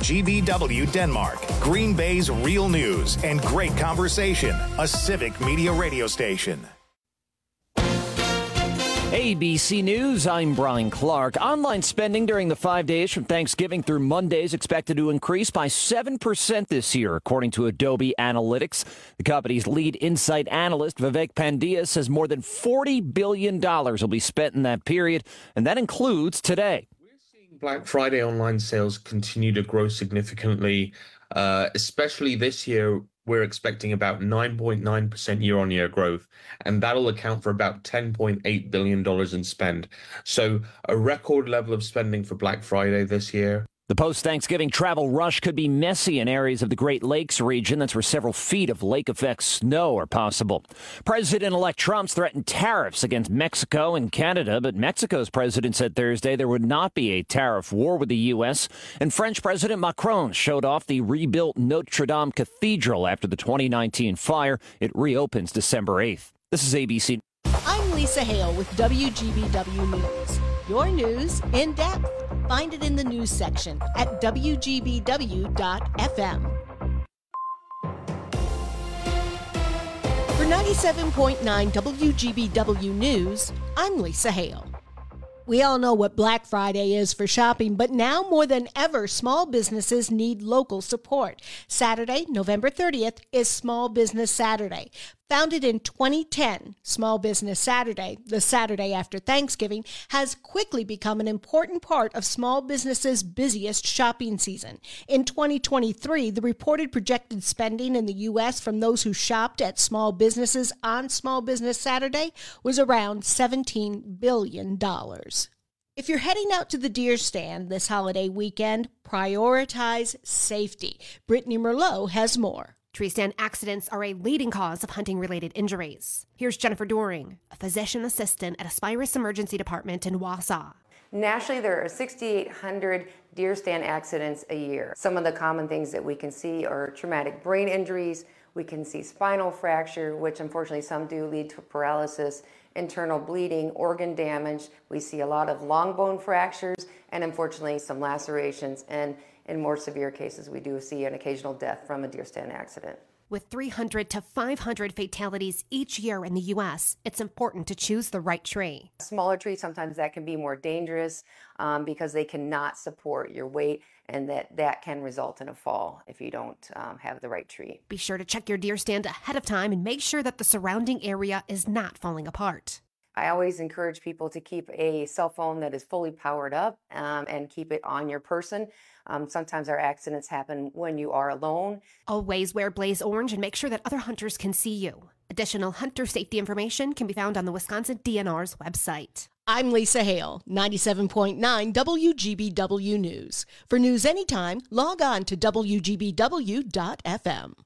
WGBW Denmark, Green Bay's real news and great conversation, a civic media radio station. ABC News, I'm Brian Clark. Online spending during the 5 days from Thanksgiving through Monday is expected to increase by 7% this year, according to Adobe Analytics. The company's lead insight analyst, Vivek Pandya, says more than $40 billion will be spent in that period, and that includes today. We're seeing Black Friday online sales continue to grow significantly, especially this year. We're expecting about 9.9% year-on-year growth, and that'll account for about $10.8 billion in spend. So a record level of spending for Black Friday this year. The post-Thanksgiving travel rush could be messy in areas of the Great Lakes region. That's where several feet of lake-effect snow are possible. President-elect Trump's threatened tariffs against Mexico and Canada, but Mexico's president said Thursday there would not be a tariff war with the U.S. And French President Macron showed off the rebuilt Notre Dame Cathedral after the 2019 fire. It reopens December 8th. This is ABC. I'm Lisa Hale with WGBW News. Your news in depth. Find it in the news section at WGBW.FM. For 97.9 WGBW News, I'm Lisa Hale. We all know what Black Friday is for shopping, but now more than ever, small businesses need local support. Saturday, November 30th, is Small Business Saturday. Founded in 2010, Small Business Saturday, the Saturday after Thanksgiving, has quickly become an important part of small businesses' busiest shopping season. In 2023, the reported projected spending in the U.S. from those who shopped at small businesses on Small Business Saturday was around $17 billion. If you're heading out to the deer stand this holiday weekend, prioritize safety. Brittany Merlot has more. Tree stand accidents are a leading cause of hunting-related injuries. Here's Jennifer Doring, a physician assistant at Aspirus Emergency Department in Wausau. Nationally, there are 6,800 deer stand accidents a year. Some of the common things that we can see are traumatic brain injuries. We can see spinal fracture, which unfortunately some do lead to paralysis, internal bleeding, organ damage. We see a lot of long bone fractures, and unfortunately some lacerations. And in more severe cases, we do see an occasional death from a deer stand accident. With 300 to 500 fatalities each year in the U.S., it's important to choose the right tree. Smaller trees, sometimes that can be more dangerous because they cannot support your weight, and that can result in a fall if you don't have the right tree. Be sure to check your deer stand ahead of time and make sure that the surrounding area is not falling apart. I always encourage people to keep a cell phone that is fully powered up and keep it on your person. Sometimes our accidents happen when you are alone. Always wear Blaze Orange and make sure that other hunters can see you. Additional hunter safety information can be found on the Wisconsin DNR's website. I'm Lisa Hale, 97.9 WGBW News. For news anytime, log on to WGBW.FM.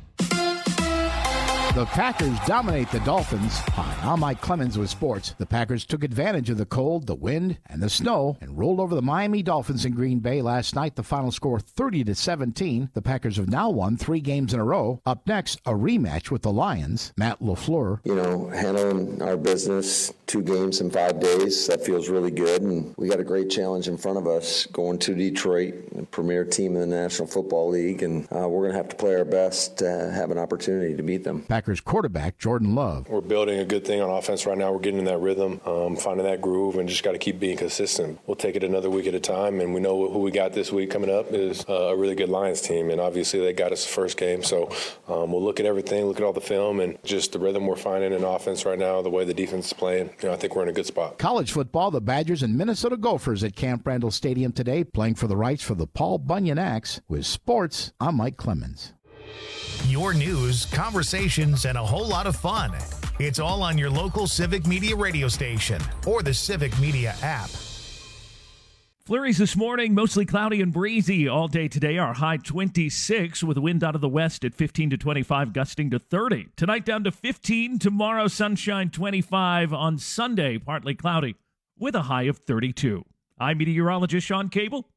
The Packers dominate the Dolphins. Hi, I'm Mike Clemens with sports. The Packers took advantage of the cold, the wind, and the snow and rolled over the Miami Dolphins in Green Bay last night. The final score 30-17. The Packers have now won 3 games in a row. Up next, a rematch with the Lions. Matt LaFleur. Handling our business 2 games in 5 days, that feels really good. And we got a great challenge in front of us going to Detroit, the premier team in the National Football League. And we're going to have to play our best to have an opportunity to beat them. Packers quarterback Jordan Love. We're building a good thing on offense right now. We're getting in that rhythm, finding that groove, and just got to keep being consistent. We'll take it another week at a time, and we know who we got this week coming up is a really good Lions team, and obviously they got us the first game. So we'll look at everything, look at all the film, and just the rhythm we're finding in offense right now, the way the defense is playing. I think we're in a good spot. College football, the Badgers and Minnesota Gophers at Camp Randall Stadium today, playing for the rights for the Paul Bunyan Axe. With sports, I'm Mike Clemens. Your news, conversations, and a whole lot of fun. It's all on your local Civic Media radio station or the Civic Media app. Flurries this morning, mostly cloudy and breezy all day today. Our high 26 with a wind out of the west at 15 to 25, gusting to 30. Tonight down to 15. Tomorrow, sunshine 25. On Sunday, partly cloudy with a high of 32. I'm meteorologist Sean Cable.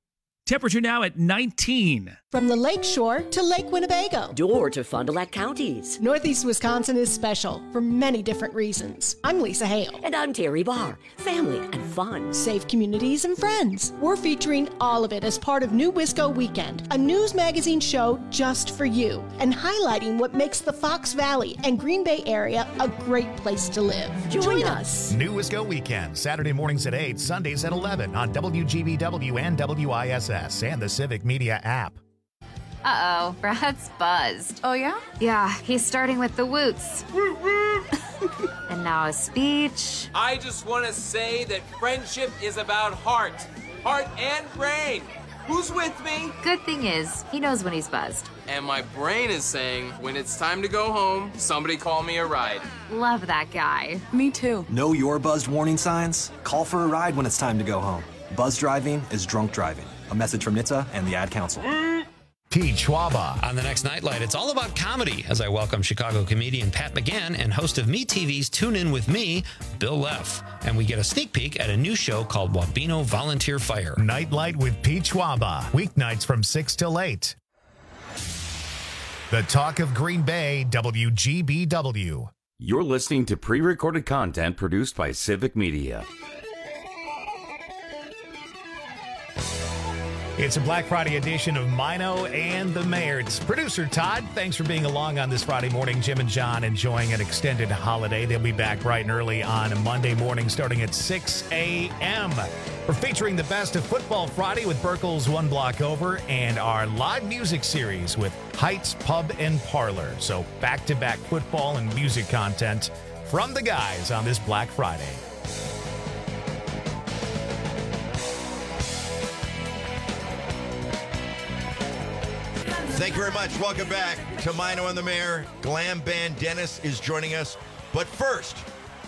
Temperature now at 19. From the Lake Shore to Lake Winnebago. Door to Fond du Lac counties. Northeast Wisconsin is special for many different reasons. I'm Lisa Hale. And I'm Terry Barr. Family and fun. Safe communities and friends. We're featuring all of it as part of New Wisco Weekend, a news magazine show just for you, and highlighting what makes the Fox Valley and Green Bay area a great place to live. Join us. New Wisco Weekend, Saturday mornings at 8, Sundays at 11 on WGBW and WISS and the Civic Media app. Uh-oh, Brad's buzzed. Oh, yeah? Yeah, he's starting with the woots. And now a speech. I just want to say that friendship is about heart and brain. Who's with me? Good thing is, he knows when he's buzzed. And my brain is saying, when it's time to go home, somebody call me a ride. Love that guy. Me too. Know your buzzed warning signs? Call for a ride when it's time to go home. Buzz driving is drunk driving. A message from NHTSA and the Ad Council. Pete Schwaba. On the next Nightlight, it's all about comedy as I welcome Chicago comedian Pat McGann and host of MeTV's Tune In With Me, Bill Leff. And we get a sneak peek at a new show called Wabeno Volunteer Fire. Nightlight with Pete Schwaba. Weeknights from 6 till 8. The Talk of Green Bay, WGBW. You're listening to pre-recorded content produced by Civic Media. It's a Black Friday edition of Mino and the Mayor. It's producer Todd. Thanks for being along on this Friday morning. Jim and John enjoying an extended holiday. They'll be back bright and early on Monday morning starting at 6 a.m. We're featuring the best of Football Friday with Burkle's One Block Over and our live music series with Heights Pub and Parlor. So back-to-back football and music content from the guys on this Black Friday. Thank you very much. Welcome back to Mino and the Mayor. Glam band Dennis is joining us. But first,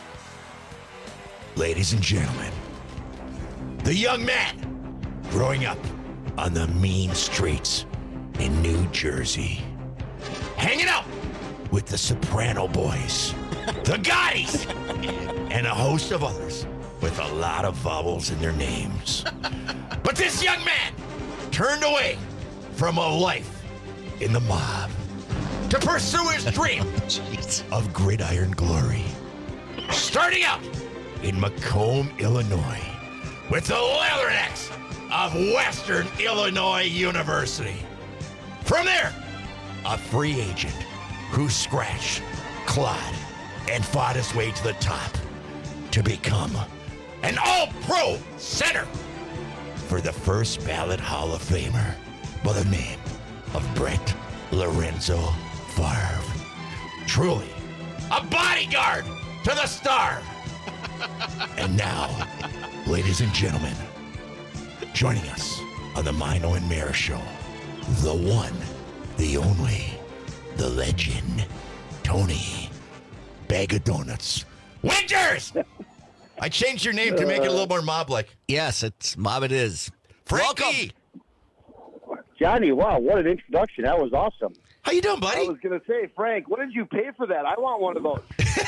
ladies and gentlemen, the young man growing up on the mean streets in New Jersey, hanging out with the Soprano Boys, the Gottis, and a host of others with a lot of vowels in their names. But this young man turned away from a life in the mob to pursue his dream of gridiron glory. Starting out in Macomb, Illinois, with the Leathernecks of Western Illinois University. From there, a free agent who scratched, clawed, and fought his way to the top to become an all-pro center for the first ballot Hall of Famer by the name of Brett Lorenzo Favre. Truly, a bodyguard to the star. And now, ladies and gentlemen, joining us on the Mino and Mayor Show, the one, the only, the legend, Tony Bag of Donuts Winters! I changed your name to make it a little more mob-like. Yes, it's mob it is. Frankie! Welcome. Johnny, wow, what an introduction. That was awesome. How you doing, buddy? I was going to say, Frank, what did you pay for that? I want one of those.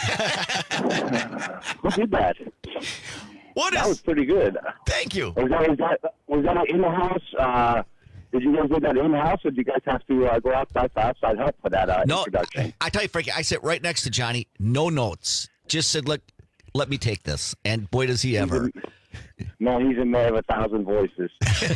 Who did that? That was pretty good. Thank you. Was that in-house? Did you guys do that in-house, or did you guys have to go outside for outside help for that introduction? I tell you, Frankie, I sit right next to Johnny, no notes. Just said, look, let me take this. And boy, does he ever. No, he's a man of 1,000 voices.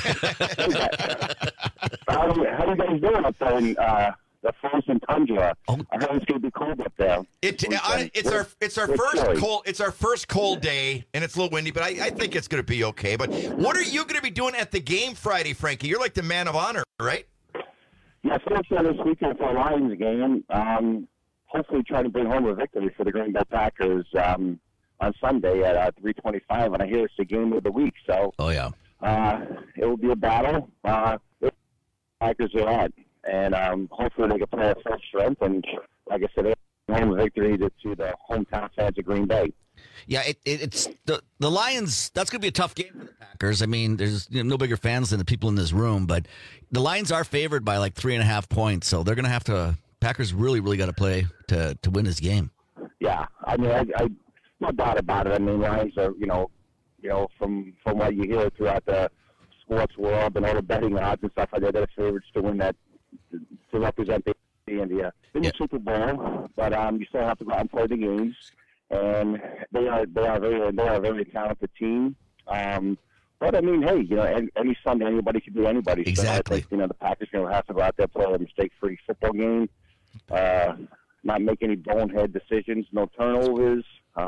How are you guys doing up there in the frozen tundra? I heard it's going to be cold up there. It's our first cold day, and it's a little windy, but I think it's going to be okay. But what are you going to be doing at the game Friday, Frankie? You're like the man of honor, right? Yeah, this weekend for a Lions game. Hopefully, trying to bring home a victory for the Green Bay Packers. On Sunday at 3:25, and I hear it's the game of the week. So, it will be a battle. The Packers are at, and hopefully they can play at full strength. And like I said, home a victory to the hometown fans of Green Bay. Yeah, it's the Lions. That's going to be a tough game for the Packers. I mean, there's no bigger fans than the people in this room, but the Lions are favored by like 3.5 points, so they're going to have to. Packers really got to play to win this game. Yeah, I mean, I no doubt about it. I mean, Lions are, from what you hear throughout the sports world and all the betting odds and stuff like that, they're favorites to win that, to represent the in the Super Bowl. But you still have to go out and play the games, and they are a very talented team. But I mean, hey, any Sunday anybody can do anybody. Exactly. So I think, the Packers are going to have to go out there, play a mistake-free football game, not make any bonehead decisions, no turnovers.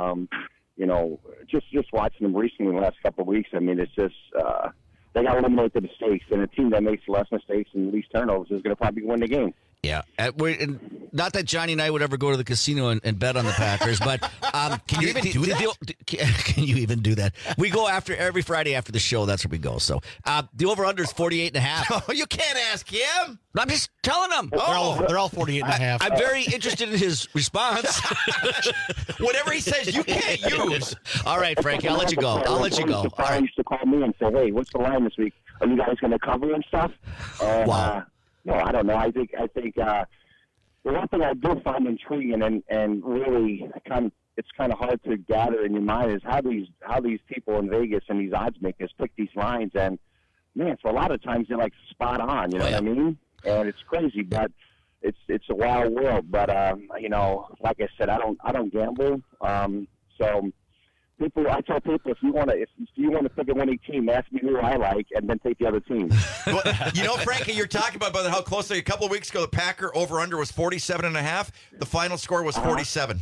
Just watching them recently in the last couple of weeks, I mean, it's just they got to eliminate the mistakes, and a team that makes less mistakes and least turnovers is going to probably win the game. Yeah, not that Johnny and I would ever go to the casino and bet on the Packers, but can you even do that? Can you even do that? We go every Friday after the show. That's where we go. So the over/under is 48.5. Oh, you can't ask him. I'm just telling them. They're all 48.5. I'm very interested in his response. Whatever he says, you can't use. All right, Frankie, I'll let you go. All right. Used to call me and say, "Hey, what's the line this week? Are you guys going to cover and stuff?" And, wow. No, I don't know. I think the one thing I do find intriguing and really it's kind of hard to gather in your mind is how these people in Vegas and these odds makers pick these lines, and man, for a lot of times they're like spot on. You know what I mean? And it's crazy, but it's a wild world. But like I said, I don't gamble. So. I tell people if you want to pick a winning team, ask me who I like, and then take the other team. Well, Frankie, you're talking about how close a couple of weeks ago the Packer over/under was 47.5. The final score was 47.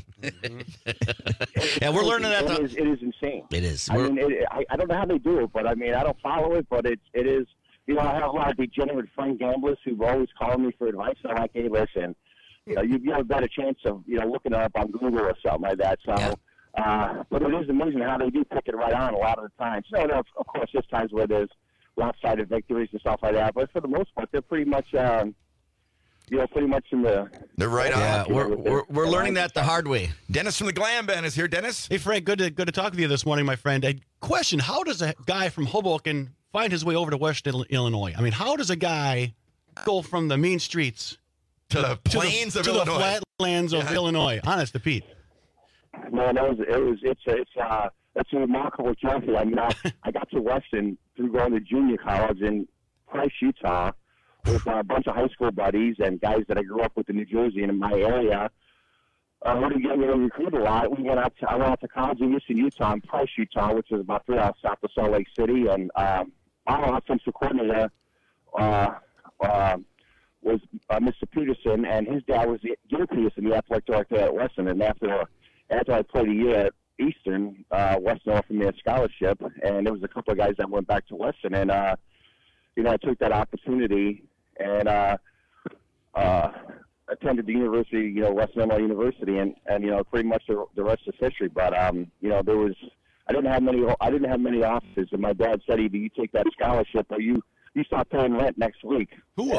Yeah, we're learning that. It is insane. It is. I mean, I don't know how they do it, but I mean, I don't follow it, but it is. I have a lot of degenerate friend gamblers who always call me for advice. And I'm like, hey, listen, you have a better chance of looking it up on Google or something like that. So. Yeah. But it is amazing how they do pick it right on a lot of the times. Of course, there's times where there's lopsided victories and stuff like that. But for the most part, they're pretty much, pretty much in the. They're right on. Yeah, we're learning that the hard way. Dennis from the Glam Band is here. Dennis, hey Frank, good to talk with you this morning, my friend. A question: how does a guy from Hoboken find his way over to Western Illinois? I mean, how does a guy go from the mean streets to the plains of Illinois, to the flatlands of Illinois? Honest to Pete. Man, it's a remarkable journey. I mean, I got to Western through going to junior college in Price, Utah, with a bunch of high school buddies and guys that I grew up with in New Jersey and in my area. We didn't get really recruited a lot. I went out to college in Eastern Utah, in Price, Utah, which is about 3 hours south of Salt Lake City, and our offensive coordinator was Mr. Peterson, and his dad was Gil Peterson, the athletic director at Western, and after I played a year at Eastern, Western offered me a scholarship, and there was a couple of guys that went back to Western, and I took that opportunity and attended the university, Western Illinois University, and pretty much the rest is history. But I didn't have many offers, and my dad said, either you take that scholarship or you start paying rent next week. Cool.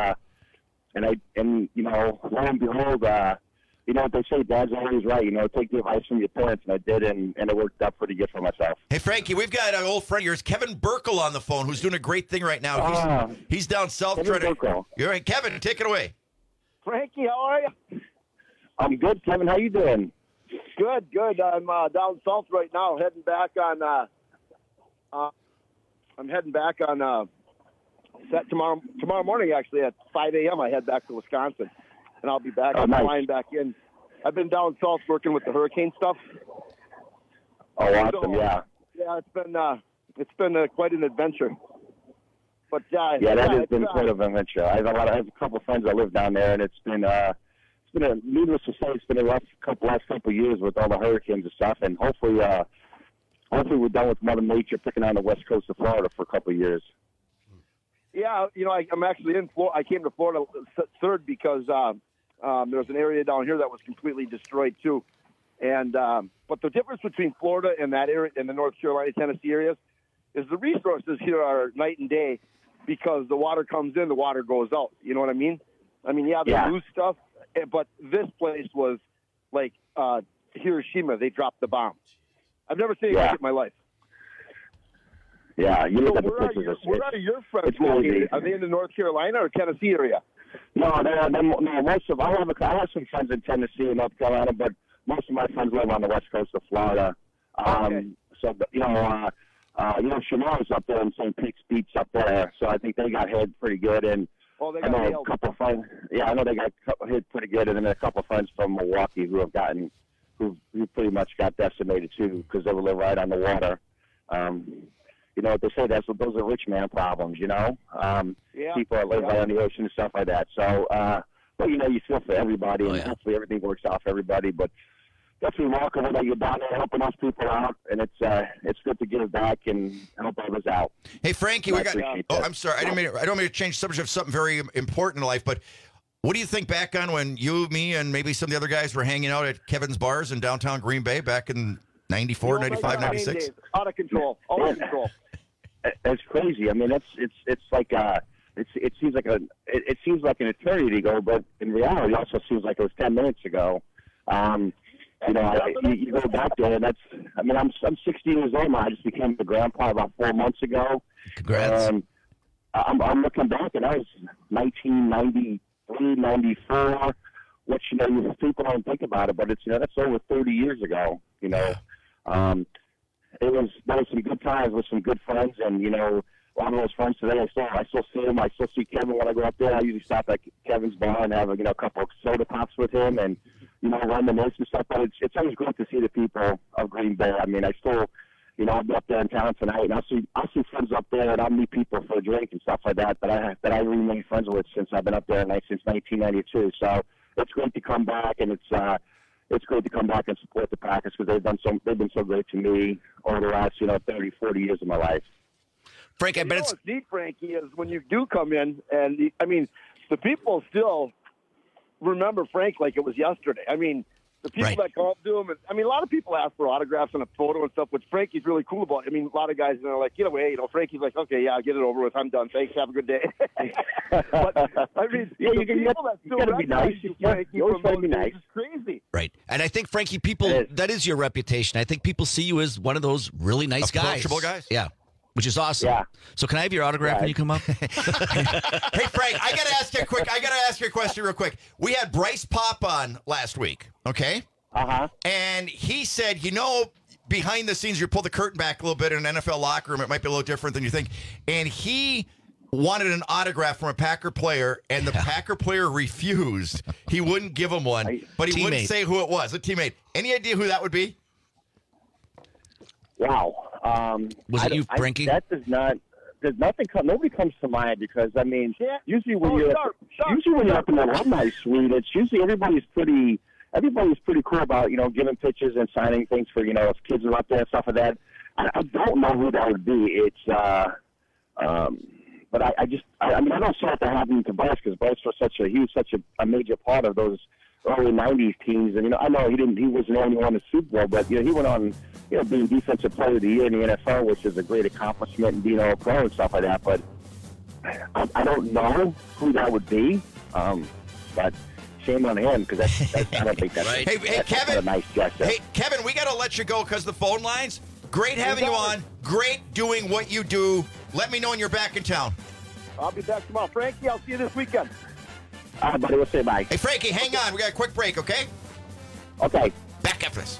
And lo and behold, they say dad's always right. Take the advice from your parents, and I did, and it worked out pretty good for myself. Hey, Frankie, we've got an old friend of yours, Kevin Burkle, on the phone, who's doing a great thing right now. He's down south. You're right, Kevin. Take it away. Frankie, how are you? I'm good, Kevin. How you doing? Good. I'm down south right now, heading back on. Set tomorrow morning, actually, at 5 a.m. I head back to Wisconsin. And I'll be back. I'm flying back in. I've been down south working with the hurricane stuff. Oh, awesome! Yeah. Yeah, it's been quite an adventure. But that has been quite an adventure. I have a couple of friends that live down there, and it's been needless to say, it's been a last couple of years with all the hurricanes and stuff. And hopefully we're done with Mother Nature picking on the west coast of Florida for a couple of years. Yeah, I'm actually in Florida. I came to Florida third because there was an area down here that was completely destroyed too. And but the difference between Florida and that area, and the North Carolina, Tennessee areas, is the resources here are night and day, because the water comes in, the water goes out. You know what I mean? They lose stuff, but this place was like Hiroshima. They dropped the bomb. I've never seen it like it in my life. Yeah, you look at the pictures. Where are your friends located? Are they in the North Carolina or Tennessee area? No, most of I have some friends in Tennessee and North Carolina, but most of my friends live on the west coast of Florida. Okay. So Shamar's up there in St. Pete's Beach up there, so I think they got hit pretty good. And they I got know nailed. a couple of friends. Yeah, I know they got hit pretty good, and then a couple of friends from Milwaukee who pretty much got decimated too because they live right on the water. What they say, those are rich man problems. People that live right on the ocean and stuff like that. So, but you feel for everybody, and hopefully everything works out for everybody. But definitely remarkable that you're down there helping those people out, and it's good to give back and help others out. Hey, Frankie, I'm sorry. I don't mean to change the subject of something very important in life, but what do you think back on when you, me, and maybe some of the other guys were hanging out at Kevin's Bars in downtown Green Bay back in 94, 95, 96? Out of control. It's crazy. I mean, it's like it seems like an eternity ago, but in reality, it also seems like it was 10 minutes ago. You go back there, and I'm 60 years old now. I just became a grandpa about 4 months ago. Congrats. And I'm looking back, and that was 1993, 94. Which people don't think about it, but it's that's over 30 years ago. There was some good times with some good friends, and a lot of those friends today, I still see them. I still see Kevin when I go up there. I usually stop at Kevin's bar and have a couple of soda pops with him, and reminisce and stuff. But it's always great to see the people of Green Bay. I mean, I still, I'll be up there in town tonight, and I'll see friends up there, and I'll meet people for a drink and stuff like that that I remain friends with since I've been up there since 1992. So it's great to come back, and it's great to come back and support the Packers because they've been so great to me over the last 30, 40 years of my life. Frank, I bet what's neat, Frankie, is when you do come in, and the people still remember Frank like it was yesterday. I mean, the people that come up to him, and a lot of people ask for autographs and a photo and stuff, which Frankie's really cool about. A lot of guys are like, get away, Frankie's like, okay, yeah, I'll get it over with. I'm done. Thanks. Have a good day. But you got to be nice. You always got to be nice. It's crazy. Right. And I think, Frankie, that is your reputation. I think people see you as one of those really nice guys. Approachable guys? Yeah. Which is awesome. Yeah. So can I have your autograph when you come up? Hey, Frank, I got to ask you a question real quick. We had Bryce Pop on last week, okay? Uh-huh. And he said, behind the scenes, you pull the curtain back a little bit in an NFL locker room, it might be a little different than you think. And he wanted an autograph from a Packer player, and the Packer player refused. He wouldn't give him one, but he wouldn't say who it was. A teammate. Any idea who that would be? Wow. Was it you, Frankie? That does not. There's nothing. Nobody comes to mind because usually when you're up in the alumni suite, it's usually everybody's pretty cool about giving pictures and signing things for if kids are up there and stuff like that. I don't know who that would be. It's but I don't see that happening to Bryce because Bryce was such a major part of those early '90s teams, and I know he wasn't the only one in the Super Bowl, but he went on being Defensive Player of the Year in the NFL, which is a great accomplishment, and being all pro and stuff like that. But I don't know who that would be, but shame on him because I don't think that's Hey, Kevin, a nice gesture. Hey, Kevin, we got to let you go because of the phone lines. Great having you on. Great doing what you do. Let me know when you're back in town. I'll be back tomorrow. Frankie, I'll see you this weekend. All right, buddy. We'll say bye. Hey, Frankie, hang on. We got a quick break, okay? Okay. Back after this.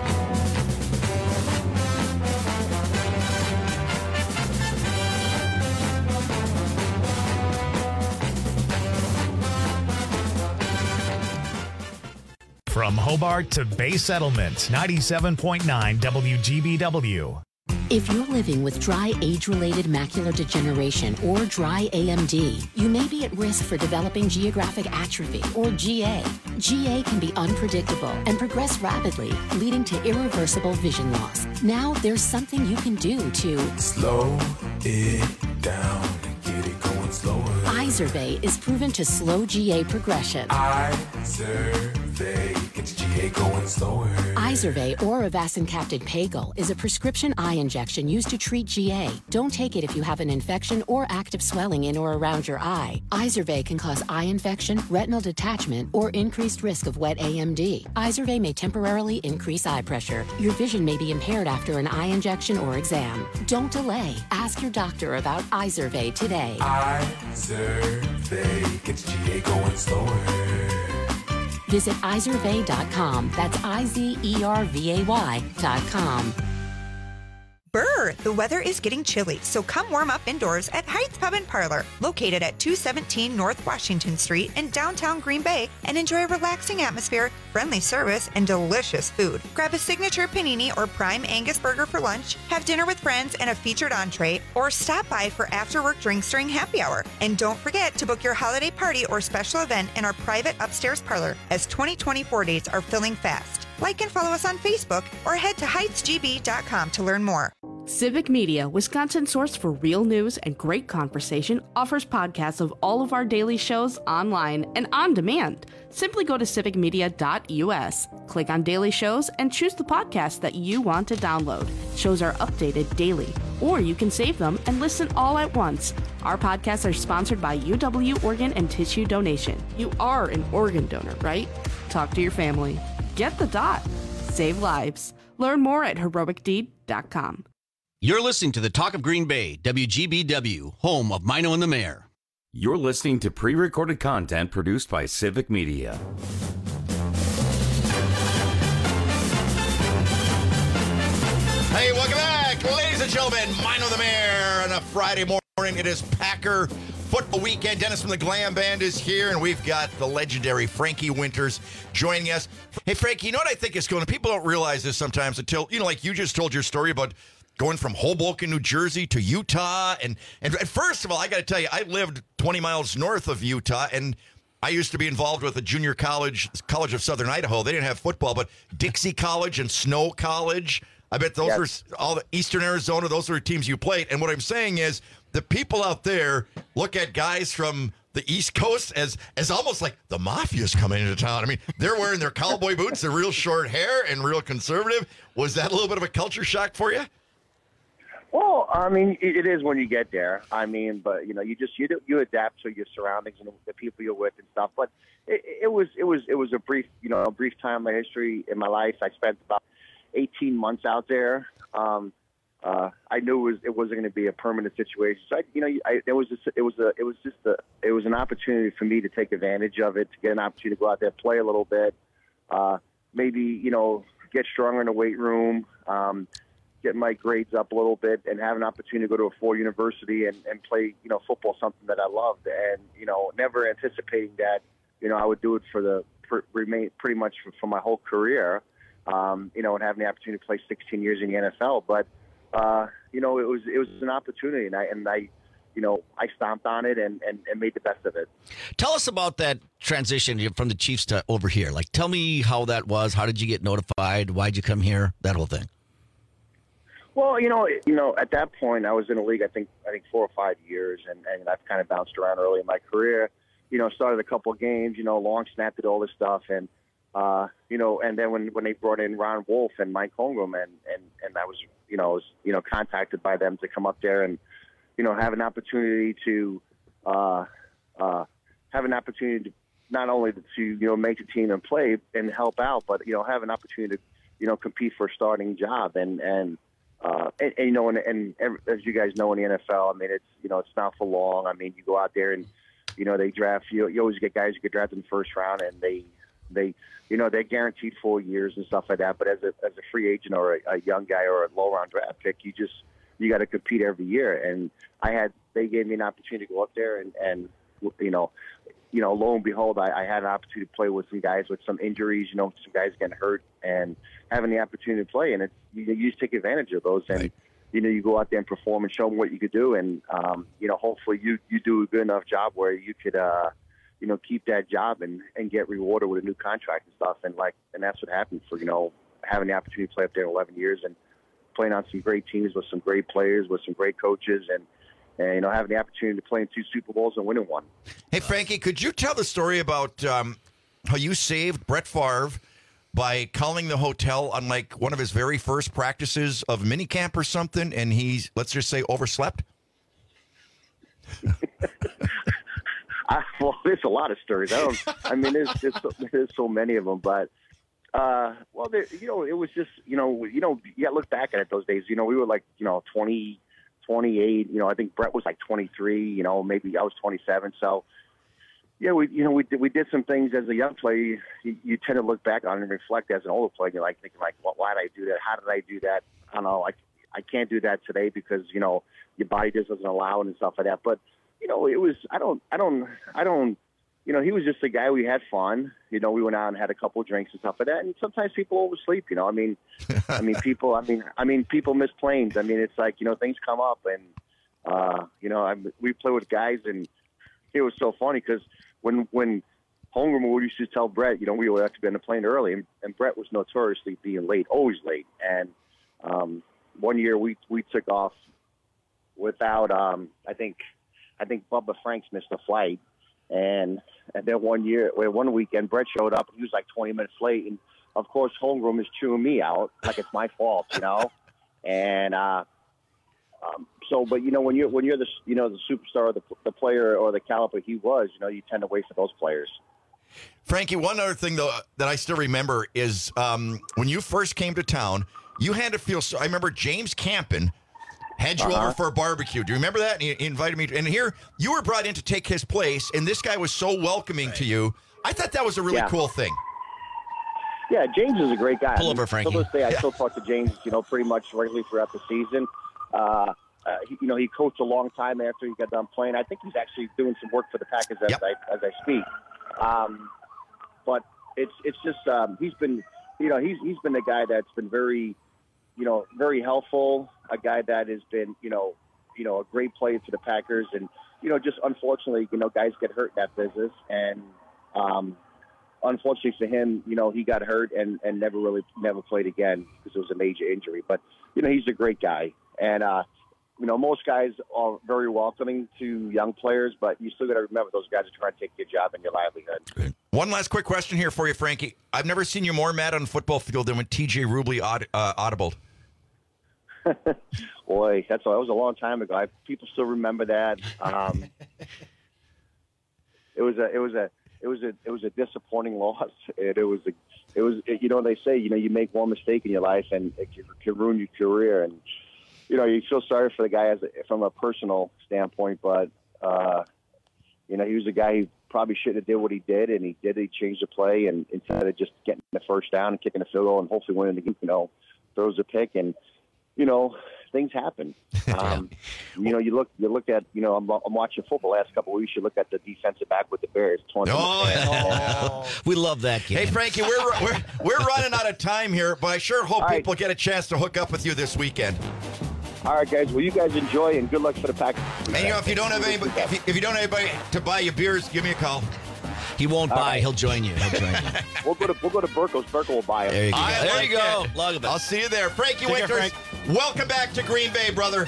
From Hobart to Bay Settlement, 97.9 WGBW. If you're living with dry age-related macular degeneration or dry AMD, you may be at risk for developing geographic atrophy or GA. GA can be unpredictable and progress rapidly, leading to irreversible vision loss. Now there's something you can do to slow it down and get it going slower. Izervay is proven to slow GA progression. Izervay gets GA going slower. Izervay or avacincaptad pagel is a prescription eye injection used to treat GA. Don't take it if you have an infection or active swelling in or around your eye. Izervay can cause eye infection, retinal detachment, or increased risk of wet AMD. Izervay may temporarily increase eye pressure. Your vision may be impaired after an eye injection or exam. Don't delay. Ask your doctor about Izervay today. Izervay gets GA going slower. Visit Izervay.com. That's IZERVAY.com. Brr, the weather is getting chilly, so come warm up indoors at Heights Pub and Parlor, located at 217 North Washington Street in downtown Green Bay, and enjoy a relaxing atmosphere, friendly service, and delicious food. Grab a signature panini or prime Angus burger for lunch, have dinner with friends and a featured entree, or stop by for after-work drinks during happy hour. And don't forget to book your holiday party or special event in our private upstairs parlor, as 2024 dates are filling fast. Like and follow us on Facebook or head to heightsgb.com to learn more. Civic Media, Wisconsin's source for real news and great conversation, offers podcasts of all of our daily shows online and on demand. Simply go to civicmedia.us, click on daily shows, and choose the podcast that you want to download. Shows are updated daily, or you can save them and listen all at once. Our podcasts are sponsored by UW Organ and Tissue Donation. You are an organ donor, right? Talk to your family. Get the dot. Save lives. Learn more at heroicdeed.com. You're listening to the Talk of Green Bay, WGBW, home of Mino and the Mayor. You're listening to pre-recorded content produced by Civic Media. Hey, welcome back, ladies and gentlemen. Mino the Mayor on a Friday morning. It is Packer football weekend. Dennis from the Glam Band is here, and we've got the legendary Frankie Winters joining us. Hey, Frankie, you know what I think is going on? People don't realize this sometimes until, like you just told your story about going from Hoboken, New Jersey to Utah. And first of all, I got to tell you, I lived 20 miles north of Utah, and I used to be involved with a junior college of Southern Idaho. They didn't have football, but Dixie College and Snow College, I bet those were all the Eastern Arizona. Those were teams you played. And what I'm saying is the people out there look at guys from the East Coast as almost like the mafia's coming into town. I mean, they're wearing their cowboy boots and real short hair and real conservative. Was that a little bit of a culture shock for you? Well, I mean, it is when you get there. I mean, but you adapt to your surroundings and the people you're with and stuff. But it was a brief time in my history in my life. I spent about 18 months out there. I knew it wasn't going to be a permanent situation. So it was an opportunity for me to take advantage of it, to get an opportunity to go out there, play a little bit, maybe get stronger in the weight room. Get my grades up a little bit, and have an opportunity to go to a full university and play, football, something that I loved, and never anticipating that, I would do it remain pretty much for my whole career, and having the opportunity to play 16 years in the NFL. But it was an opportunity, and I stomped on it and made the best of it. Tell us about that transition from the Chiefs to over here. Like, tell me how that was. How did you get notified? Why'd you come here? That whole thing. Well, at that point, I was in the league, I think 4 or 5 years, and I've kind of bounced around early in my career. Started a couple of games, long snapped at all this stuff, and and then when they brought in Ron Wolf and Mike Holmgren, and I was, contacted by them to come up there and, have an opportunity to not only to make the team and play and help out, but have an opportunity to compete for a starting job and as you guys know, in the NFL, I mean, it's not for long. I mean, you go out there and, they draft you. You always get guys who get drafted in the first round, and they're guaranteed 4 years and stuff like that. But as a free agent or a young guy or a low round draft pick, you got to compete every year. And they gave me an opportunity to go up there and lo and behold, I had an opportunity to play with some guys with some injuries, some guys getting hurt, and having the opportunity to play. And you just take advantage of those. And, you go out there and perform and show them what you could do. And, hopefully you do a good enough job where you could, keep that job and get rewarded with a new contract and stuff. And that's what happened for, having the opportunity to play up there 11 years and playing on some great teams with some great players, with some great coaches, and having the opportunity to play in 2 Super Bowls and winning one. Hey, Frankie, could you tell the story about how you saved Brett Favre by calling the hotel on one of his very first practices of minicamp or something, and he, let's just say, overslept? Well, there's a lot of stories. There's so many of them, but it was just look back at it those days. We were 20. 28, I think Brett was 23, maybe I was 27. So, we did some things as a young player. You tend to look back on and reflect as an older player. You're thinking, well, why did I do that? How did I do that? I don't know. I can't do that today because, you know, your body just doesn't allow it and stuff like that. But, you know, it was, I don't, you know, he was just a guy. We had fun. You know, we went out and had a couple of drinks and stuff like that. And sometimes people oversleep, you know. I mean, people miss planes. I mean, it's like, you know, things come up and, you know, we play with guys and it was so funny because when Holmgren would used to tell Brett, you know, we would have to be on the plane early, and Brett was notoriously being late, always late. And one year we took off without, I think Bubba Franks missed a flight, and then one weekend Brett showed up and he was like 20 minutes late, and of course Holmgren is chewing me out like it's my fault, you know, and so, but you know, when you're the, you know, the superstar, the player or the caliber he was, you know, you tend to wait for those players. Frankie, one other thing, though, that I still remember is when you first came to town, you had to feel so. I remember James Campen had you over for a barbecue. Do you remember that? And he invited me. And here, you were brought in to take his place, and this guy was so welcoming to you. I thought that was a really cool thing. Yeah, James is a great guy. Pull over, Frankie. To this day, I still talk to James, you know, pretty much regularly throughout the season. You know, he coached a long time after he got done playing. I think he's actually doing some work for the Packers as I speak. But it's just he's been the guy that's been very, you know, very helpful. A guy that has been, you know, a great player for the Packers, and you know, just unfortunately, you know, guys get hurt in that business, and unfortunately for him, you know, he got hurt and never played again because it was a major injury. But you know, he's a great guy, and you know, most guys are very welcoming to young players, but you still got to remember those guys are trying to take your job and your livelihood. Good. One last quick question here for you, Frankie. I've never seen you more mad on the football field than when TJ Rubley audibled. Boy, that was a long time ago. People still remember that. It was a disappointing loss. It was you know, they say, you know, you make one mistake in your life and it can ruin your career, and you know, you feel sorry for the guy from a personal standpoint, but you know, he was a guy who probably shouldn't have did what he did, and he did. He changed the play, and instead of just getting the first down and kicking a field goal and hopefully winning the game, you know, throws a pick, and you know, things happen. You know, you look at, you know, I'm watching football the last couple of weeks. You look at the defensive back with the Bears. We love that game. Hey, Frankie, we're running out of time here, but I sure hope people get a chance to hook up with you this weekend. All right, guys. Well, you guys enjoy, and good luck for the Packers. And you know, if you don't have anybody to buy you beers, give me a call. He won't buy. He'll join you. We'll go to Burkle's. Burkle will buy him. There you go. There you go. I'll see you there. Frankie Winters, welcome back to Green Bay, brother.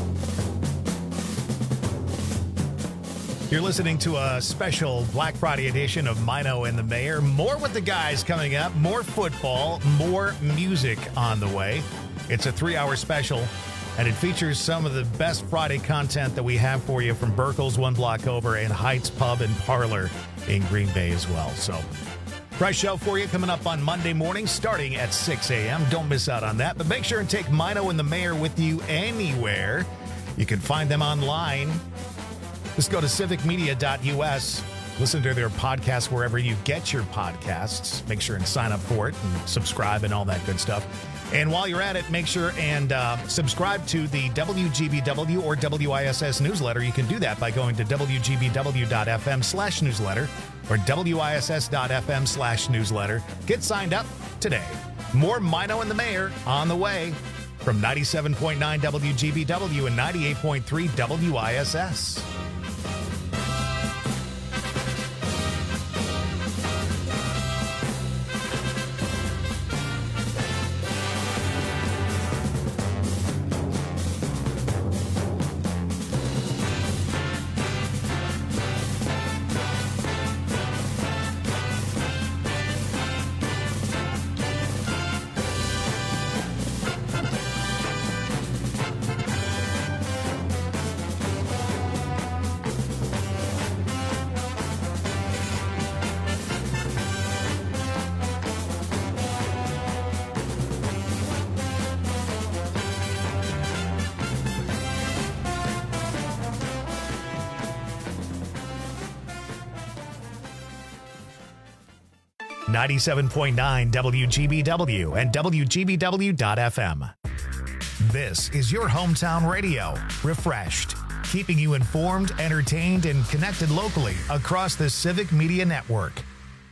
You're listening to a special Black Friday edition of Mino and the Mayor. More with the guys coming up, more football, more music on the way. It's a 3-hour special, and it features some of the best Friday content that we have for you from Burkle's, one block over, and Heights Pub and Parlor in Green Bay as well. So, fresh show for you coming up on Monday morning starting at 6 a.m. Don't miss out on that. But make sure and take Mino and the Mayor with you anywhere. You can find them online. Just go to civicmedia.us. Listen to their podcast wherever you get your podcasts. Make sure and sign up for it and subscribe and all that good stuff. And while you're at it, make sure and subscribe to the WGBW or WISS newsletter. You can do that by going to WGBW.FM/newsletter or WISS.FM/newsletter. Get signed up today. More Mino and the Mayor on the way from 97.9 WGBW and 98.3 WISS. .9 WGBW and WGBW.FM. This is your hometown radio, refreshed, keeping you informed, entertained, and connected locally across the Civic Media Network.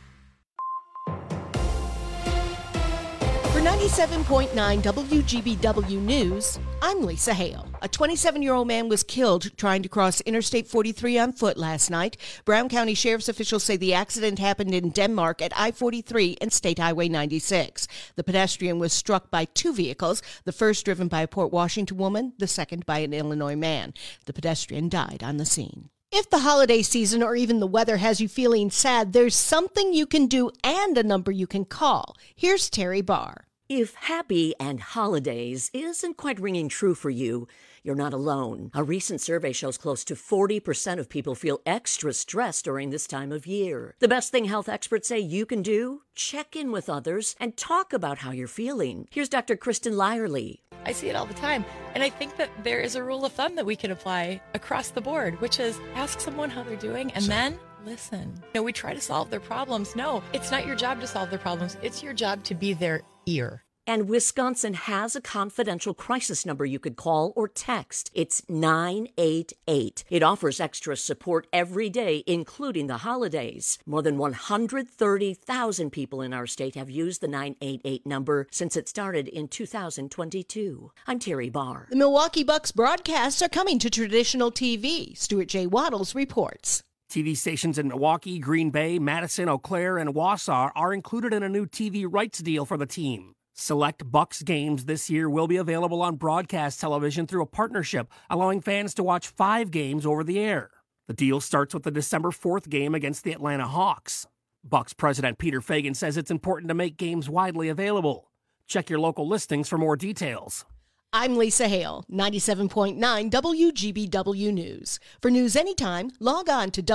For 97.9 WGBW News, I'm Lisa Hale. A 27-year-old man was killed trying to cross Interstate 43 on foot last night. Brown County Sheriff's officials say the accident happened in Denmark at I-43 and State Highway 96. The pedestrian was struck by two vehicles, the first driven by a Port Washington woman, the second by an Illinois man. The pedestrian died on the scene. If the holiday season or even the weather has you feeling sad, there's something you can do and a number you can call. Here's Terry Barr. If happy and holidays isn't quite ringing true for you, you're not alone. A recent survey shows close to 40% of people feel extra stressed during this time of year. The best thing health experts say you can do? Check in with others and talk about how you're feeling. Here's Dr. Kristen Lyerly. I see it all the time. And I think that there is a rule of thumb that we can apply across the board, which is ask someone how they're doing and then listen. We try to solve their problems. No, it's not your job to solve their problems. It's your job to be their ear. And Wisconsin has a confidential crisis number you could call or text. It's 988. It offers extra support every day, including the holidays. More than 130,000 people in our state have used the 988 number since it started in 2022. I'm Terry Barr. The Milwaukee Bucks broadcasts are coming to traditional TV. Stuart J. Waddles reports. TV stations in Milwaukee, Green Bay, Madison, Eau Claire, and Wausau are included in a new TV rights deal for the team. Select Bucks games this year will be available on broadcast television through a partnership, allowing fans to watch 5 games over the air. The deal starts with the December 4th game against the Atlanta Hawks. Bucks president Peter Feigin says it's important to make games widely available. Check your local listings for more details. I'm Lisa Hale, 97.9 WGBW News. For news anytime, log on to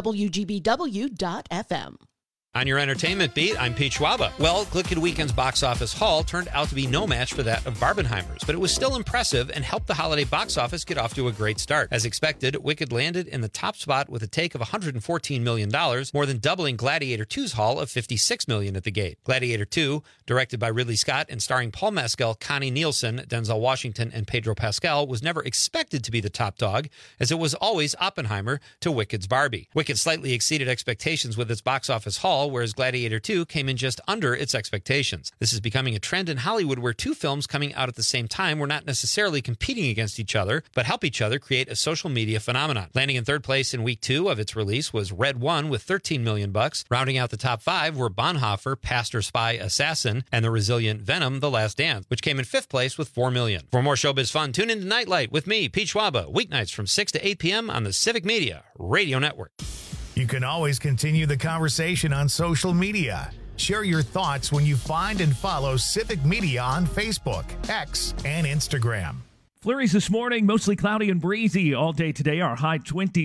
WGBW.FM. On your entertainment beat, I'm Pete Schwaba. Well, Glicked Weekend's box office haul turned out to be no match for that of Barbenheimer's, but it was still impressive and helped the holiday box office get off to a great start. As expected, Wicked landed in the top spot with a take of $114 million, more than doubling Gladiator 2's haul of $56 million at the gate. Gladiator 2, directed by Ridley Scott and starring Paul Mescal, Connie Nielsen, Denzel Washington, and Pedro Pascal, was never expected to be the top dog, as it was always Oppenheimer to Wicked's Barbie. Wicked slightly exceeded expectations with its box office haul, whereas Gladiator 2 came in just under its expectations. This is becoming a trend in Hollywood where two films coming out at the same time were not necessarily competing against each other, but help each other create a social media phenomenon. Landing in third place in week 2 of its release was Red One with $13 million. Rounding out the top 5 were Bonhoeffer, Pastor, Spy, Assassin, and the resilient Venom, The Last Dance, which came in 5th place with $4 million. For more showbiz fun, tune in to Nightlight with me, Pete Schwaba, weeknights from 6 to 8 p.m. on the Civic Media Radio Network. You can always continue the conversation on social media. Share your thoughts when you find and follow Civic Media on Facebook, X, and Instagram. Flurries this morning, mostly cloudy and breezy all day today. Our high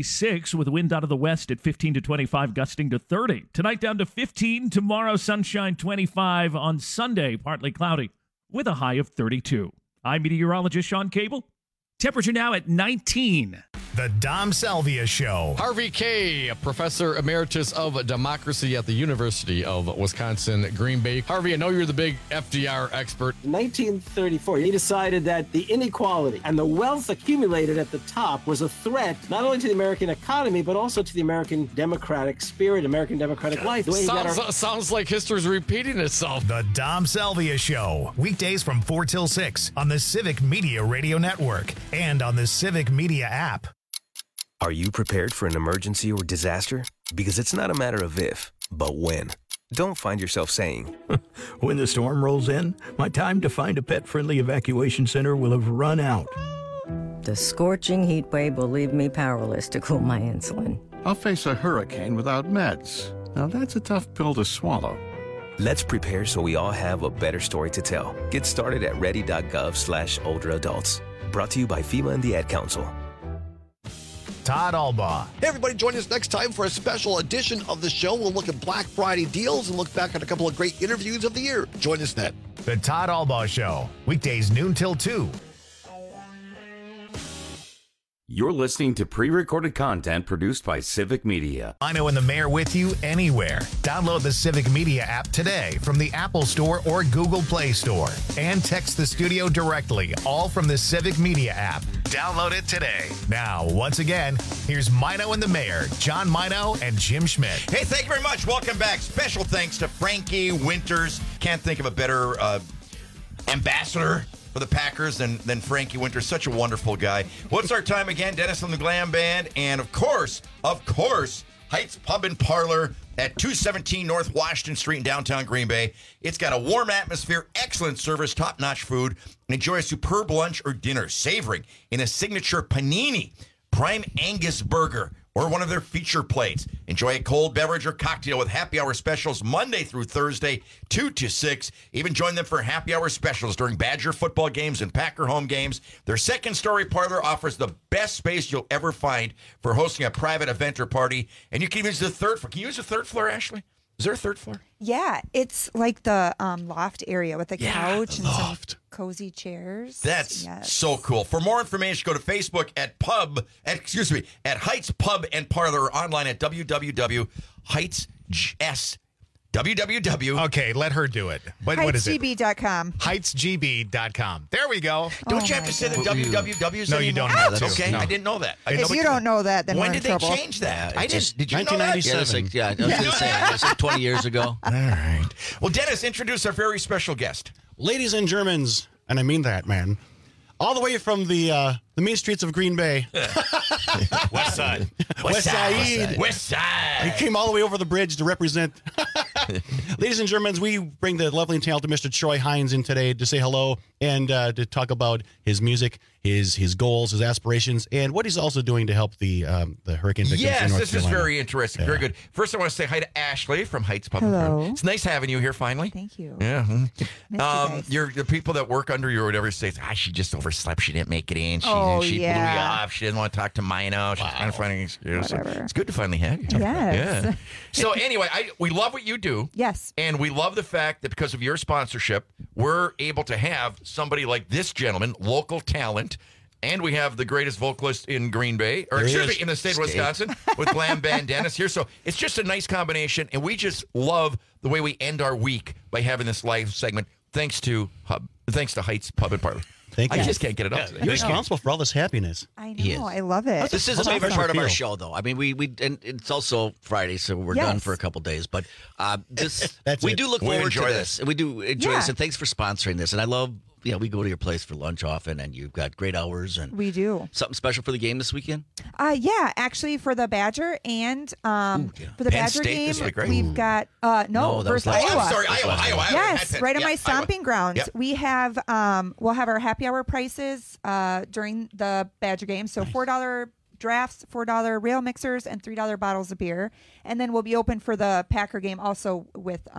26 with wind out of the west at 15 to 25, gusting to 30. Tonight down to 15. Tomorrow, sunshine 25. On Sunday, partly cloudy with a high of 32. I'm meteorologist Sean Cable. Temperature now at 19. The Dom Salvia Show. Harvey Kaye, a professor emeritus of democracy at the University of Wisconsin, Green Bay. Harvey, I know you're the big FDR expert. In 1934, he decided that the inequality and the wealth accumulated at the top was a threat not only to the American economy, but also to the American democratic spirit, American democratic life. The way Sounds like history's repeating itself. The Dom Salvia Show. Weekdays from 4 till 6 on the Civic Media Radio Network and on the Civic Media app. Are you prepared for an emergency or disaster? Because it's not a matter of if, but when. Don't find yourself saying, when the storm rolls in, my time to find a pet-friendly evacuation center will have run out. The scorching heat wave will leave me powerless to cool my insulin. I'll face a hurricane without meds. Now that's a tough pill to swallow. Let's prepare so we all have a better story to tell. Get started at ready.gov/older adults. Brought to you by FEMA and the Ad Council. Todd Albaugh. Hey, everybody, join us next time for a special edition of the show. We'll look at Black Friday deals and look back at a couple of great interviews of the year. Join us then. The Todd Albaugh Show. Weekdays noon till 2. You're listening to pre-recorded content produced by Civic Media. Mino and the Mayor with you anywhere. Download the Civic Media app today from the Apple Store or Google Play Store. And text the studio directly, all from the Civic Media app. Download it today. Now, once again, here's Mino and the Mayor, John Mino and Jim Schmidt. Hey, thank you very much. Welcome back. Special thanks to Frankie Winters. Can't think of a better ambassador for the Packers than Frankie Winters. Such a wonderful guy. What's our time again? Dennis and the Glam Band. And of course, Heights Pub and Parlor at 217 North Washington Street in downtown Green Bay. It's got a warm atmosphere, excellent service, top-notch food, and enjoy a superb lunch or dinner, savoring in a signature panini, prime Angus burger, or one of their feature plates. Enjoy a cold beverage or cocktail with happy hour specials Monday through Thursday, 2 to 6. Even join them for happy hour specials during Badger football games and Packer home games. Their second-story parlor offers the best space you'll ever find for hosting a private event or party. And you can use the third floor. Can you use the third floor, Ashley? Is there a third floor? Yeah, it's like the loft area with a couch and some cozy chairs. That's so cool. For more information, go to Facebook at Heights Pub and Parlor, or online at www.heightsgb.com. Okay, let her do it. What is it? HeightsGB.com. HeightsGB.com. There we go. Don't you have to say the wwws? No, you don't have to. Okay, I didn't know that. If you don't know that, then when we're did in they trouble. change that? I just did. Did you know that? 1997. Yeah, I was going to say, it was like 20 years ago. All right. Well, Dennis, introduce our very special guest. Ladies and Germans, and I mean that, man. All the way from the mean streets of Green Bay. West Side. West Side. He came all the way over the bridge to represent. Ladies and Germans, we bring the lovely and talented Mr. Troy Hines in today to say hello and to talk about his music, his goals, his aspirations, and what he's also doing to help the hurricane victims in North Carolina. This is very interesting. Very good. First, I want to say hi to Ashley from Heights Pub. Hello. It's nice having you here finally. Thank you. Yeah. Miss you You're the people that work under you or whatever say, she just overslept. She didn't make it in. She blew you off. She didn't want to talk to Mino. She's trying to find an excuse. Whatever. It's good to finally have you. Yes. Yeah. So anyway, we love what you do. Yes. And we love the fact that because of your sponsorship, we're able to have somebody like this gentleman, local talent, and we have the greatest vocalist in Green Bay, or excuse me, in the state of Wisconsin, with Glam Band Dennis here. So it's just a nice combination, and we just love the way we end our week by having this live segment. Thanks to Heights Pub and Parlor. Thank you. I just can't get it up today. You're responsible for all this happiness. I know. I love it. This is a favorite part of our show, though. I mean, we and it's also Friday, so we're done for a couple days. But we do look forward to this. We do enjoy this, and thanks for sponsoring this. And I love. Yeah, we go to your place for lunch often, and you've got great hours. And we do. Something special for the game this weekend? Yeah, actually for the Badger and for the Penn Badger State game, this week, right? we've got versus Iowa. I'm sorry, Iowa. Yes, right on my stomping ground. Yep. We have we'll have our happy hour prices during the Badger game. So $4 drafts, $4 rail mixers, and $3 bottles of beer, and then we'll be open for the Packer game also with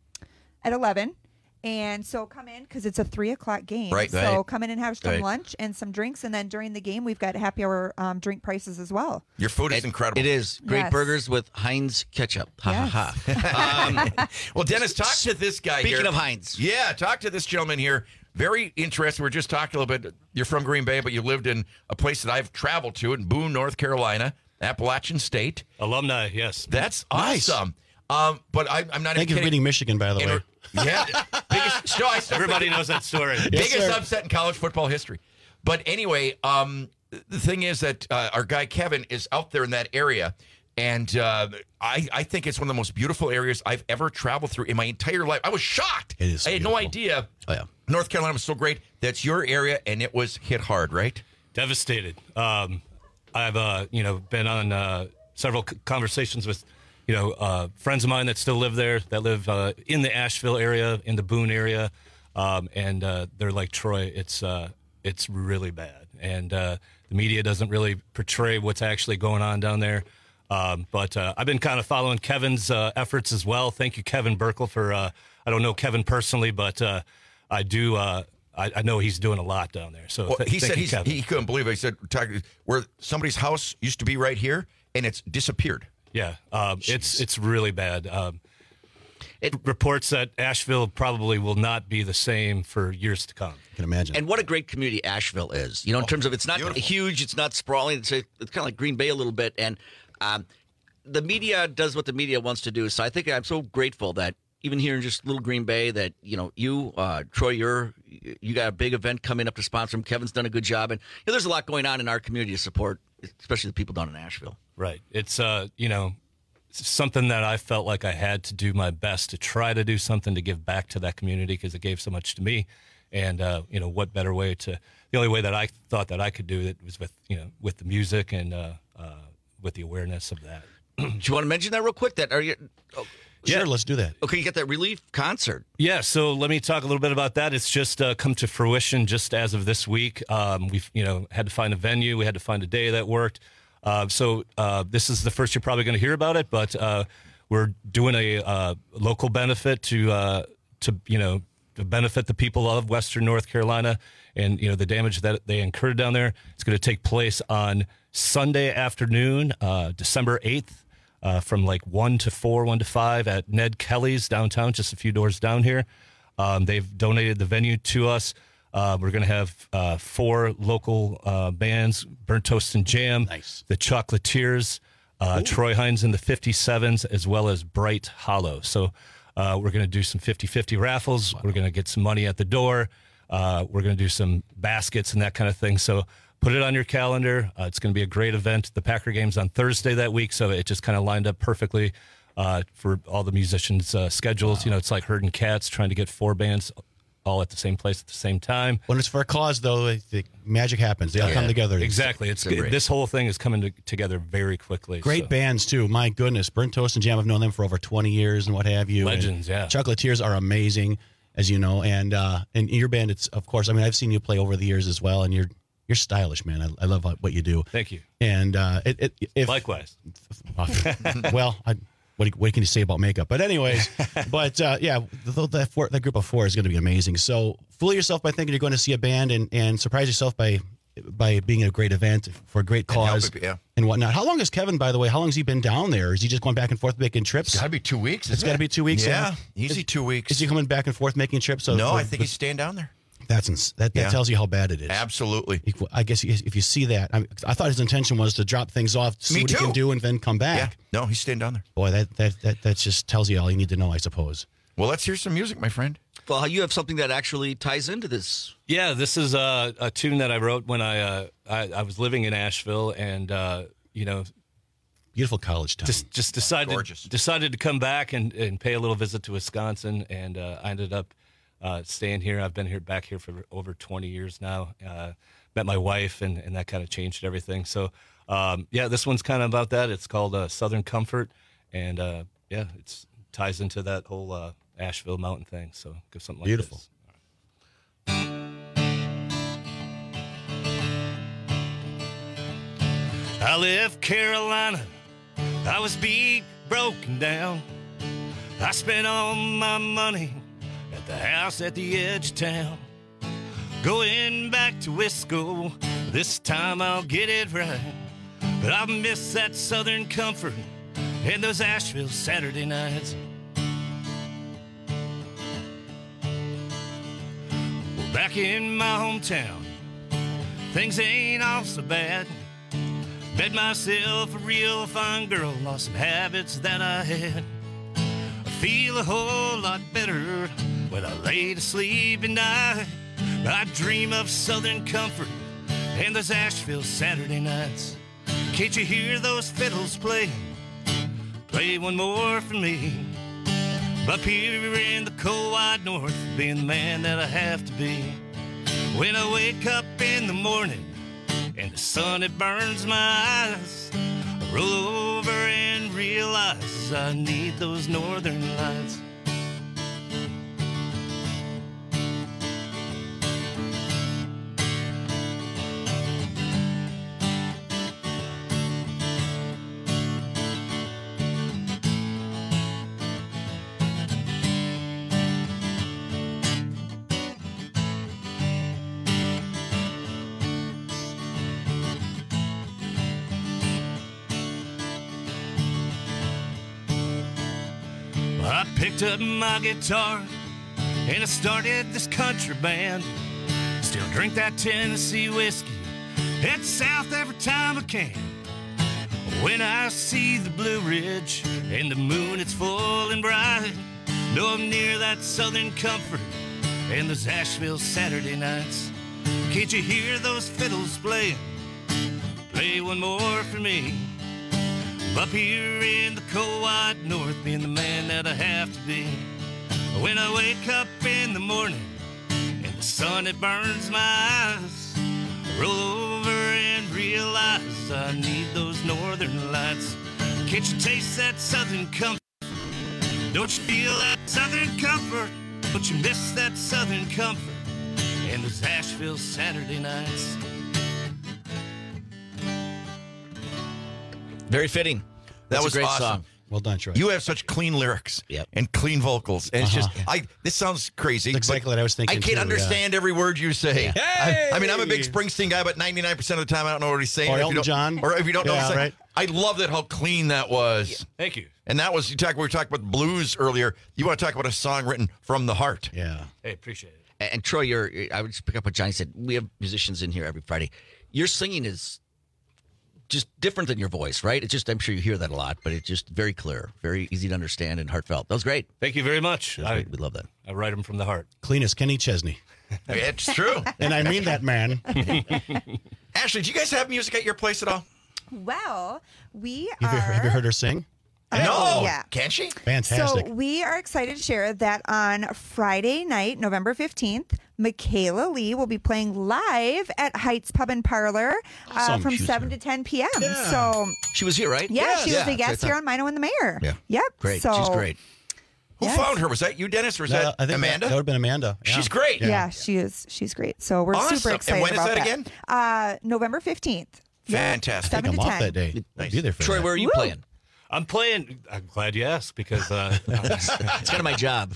at 11. And so come in because it's a 3:00 game. Right. So come in and have some lunch and some drinks, and then during the game we've got happy hour drink prices as well. Your food is incredible. It is great burgers with Heinz ketchup. Ha ha ha. Well, Dennis, talk to this guy. Speaking of Heinz, talk to this gentleman here. Very interesting. We're just talking a little bit. You're from Green Bay, but you lived in a place that I've traveled to in Boone, North Carolina, Appalachian State. Alumni, yes. That's nice. Awesome. But I'm not Thank you for beating Michigan, by the way. Yeah. Everybody knows that story. Biggest upset in college football history. But anyway, the thing is that our guy Kevin is out there in that area. And I think it's one of the most beautiful areas I've ever traveled through in my entire life. I was shocked. It is I had no idea. Oh, yeah. North Carolina was so great. That's your area, and it was hit hard, right? Devastated. I've been on several conversations with friends of mine that still live there, that live in the Asheville area, in the Boone area, and they're like, Troy, it's really bad, and the media doesn't really portray what's actually going on down there. But I've been kind of following Kevin's efforts as well. Thank you, Kevin Burkle, for I don't know Kevin personally, but I do. I know he's doing a lot down there. So he said he couldn't believe it. He said where somebody's house used to be right here, and it's disappeared. Yeah, it's really bad. reports that Asheville probably will not be the same for years to come. I can imagine. And what a great community Asheville is. You know, in terms of it's not huge, it's not sprawling. It's kind of like Green Bay a little bit. And the media does what the media wants to do. So I think I'm so grateful that even here in just little Green Bay that, you, Troy, you got a big event coming up to sponsor him. Kevin's done a good job. And there's a lot going on in our community to support, especially the people down in Asheville. Right. It's, something that I felt like I had to do my best to try to do something to give back to that community because it gave so much to me. And, what better way the only way that I thought that I could do it was with the music and with the awareness of that. Do you want to mention that real quick? Sure, let's do that. Okay, you got that Relief concert. Yeah, so let me talk a little bit about that. It's just come to fruition just as of this week. We've had to find a venue. We had to find a day that worked. So this is the first you're probably going to hear about it, but we're doing a local benefit to benefit the people of Western North Carolina and the damage that they incurred down there. It's going to take place on Sunday afternoon, December 8th. From like 1 to 5 at Ned Kelly's downtown, just a few doors down here. They've donated the venue to us. We're going to have 4 local bands, Burnt Toast and Jam, the Chocolatiers, Troy Hines and the 57s, as well as Bright Hollow. So we're going to do some 50-50 raffles. Wow. We're going to get some money at the door. We're going to do some baskets and that kind of thing. So put it on your calendar. It's going to be a great event. The Packer game's on Thursday that week, so it just kind of lined up perfectly for all the musicians' schedules. Wow. It's like herding cats, trying to get 4 bands all at the same place at the same time. When it's for a cause, though, the magic happens. They all come together. Exactly. This whole thing is coming together very quickly. Great bands, too. My goodness. Burnt Toast and Jam, I've known them for over 20 years and what have you. Legends, and Chocolatiers are amazing, as you know. And your band, it's, of course, I've seen you play over the years as well, and you're stylish, man. I love what you do. Thank you. And likewise. Well, what can you say about makeup? But anyways, that group of 4 is going to be amazing. So fool yourself by thinking you're going to see a band and surprise yourself by being a great event for a great cause and whatnot. How long has Kevin, by the way, how long has he been down there? Is he just going back and forth making trips? It's got to be 2 weeks. It's got to be 2 weeks. Yeah, easy 2 weeks. Is he coming back and forth making trips? No, I think he's staying down there. That tells you how bad it is. Absolutely. I guess if you see that, I thought his intention was to drop things off, see what he can do, and then come back. Yeah. No, he's staying down there. Boy, that just tells you all you need to know, I suppose. Well, let's hear some music, my friend. Well, you have something that actually ties into this. Yeah, this is a tune that I wrote when I was living in Asheville, and beautiful college town. Just decided to come back and pay a little visit to Wisconsin, and I ended up staying here. I've been back here for over 20 years now. Met my wife, and that kind of changed everything. So, this one's kind of about that. It's called Southern Comfort, and it ties into that whole Asheville mountain thing. So, give something like beautiful. This. I left Carolina. I was beat, broken down. I spent all my money at the house at the edge of town. Going back to Wisco, this time I'll get it right. But I miss that Southern comfort and those Asheville Saturday nights. Well, back in my hometown, things ain't all so bad. Met myself a real fine girl, lost some habits that I had. I feel a whole lot better when I lay to sleep at night. I dream of Southern comfort and those Asheville Saturday nights. Can't you hear those fiddles play? Play one more for me. Up here in the cold wide north, being the man that I have to be. When I wake up in the morning and the sun, it burns my eyes, I roll over and realize I need those northern lights. I picked up my guitar and I started this country band. Still drink that Tennessee whiskey, head south every time I can. When I see the Blue Ridge and the moon, it's full and bright, know I'm near that southern comfort and those Asheville Saturday nights. Can't you hear those fiddles playing? Play one more for me. Up here in the cold white north, being the man that I have to be. When I wake up in the morning and the sun, it burns my eyes, I roll over and realize I need those northern lights. Can't you taste that southern comfort? Don't you feel that southern comfort? Don't you miss that southern comfort and those Asheville Saturday nights? Very fitting. That That's was a great awesome. song. Well done, Troy. You have such clean lyrics and clean vocals. And it's just, this sounds crazy. That's exactly what I was thinking. I can't understand every word you say. Yeah. Hey! I mean, I'm a big Springsteen guy, but 99% of the time I don't know what he's saying. Or if you Elton don't- John. Or if you don't know what he's saying. Right. I love that how clean that was. Thank you. And that was, we were talking about blues earlier. You want to talk about a song written from the heart. Yeah. Hey, appreciate it. And Troy, I would just pick up what Johnny said. We have musicians in here every Friday. Your singing is just different than your voice, right? It's just, I'm sure you hear that a lot, but it's just very clear, very easy to understand and heartfelt. That was great. Thank you very much. We love that. I write them from the heart. Clean as Kenny Chesney. It's true. And I mean that, man. Ashley, do you guys have music at your place at all? Well, we Have you heard her sing? No. Yeah. Can she? Fantastic. So we are excited to share that on Friday night, November 15th, Michaela Lee will be playing live at Heights Pub and Parlor Awesome. from She was 7 to 10 p.m. So, She was here, right? yeah, she was a Yeah, guest here on Mino and the Mayor. Yeah. Yep. Great. So, She's great. Who found her? Was that you, Dennis, or was that I think Amanda? That would have been Amanda. Yeah. She's great. Yeah, she is. She's great. So we're Awesome. super And excited when is about that again? November 15th. Fantastic. I think 7 I'm to off 10. that day. I'll be there for Troy, that. where are you Woo. playing? I'm glad you asked because It's kind of my job.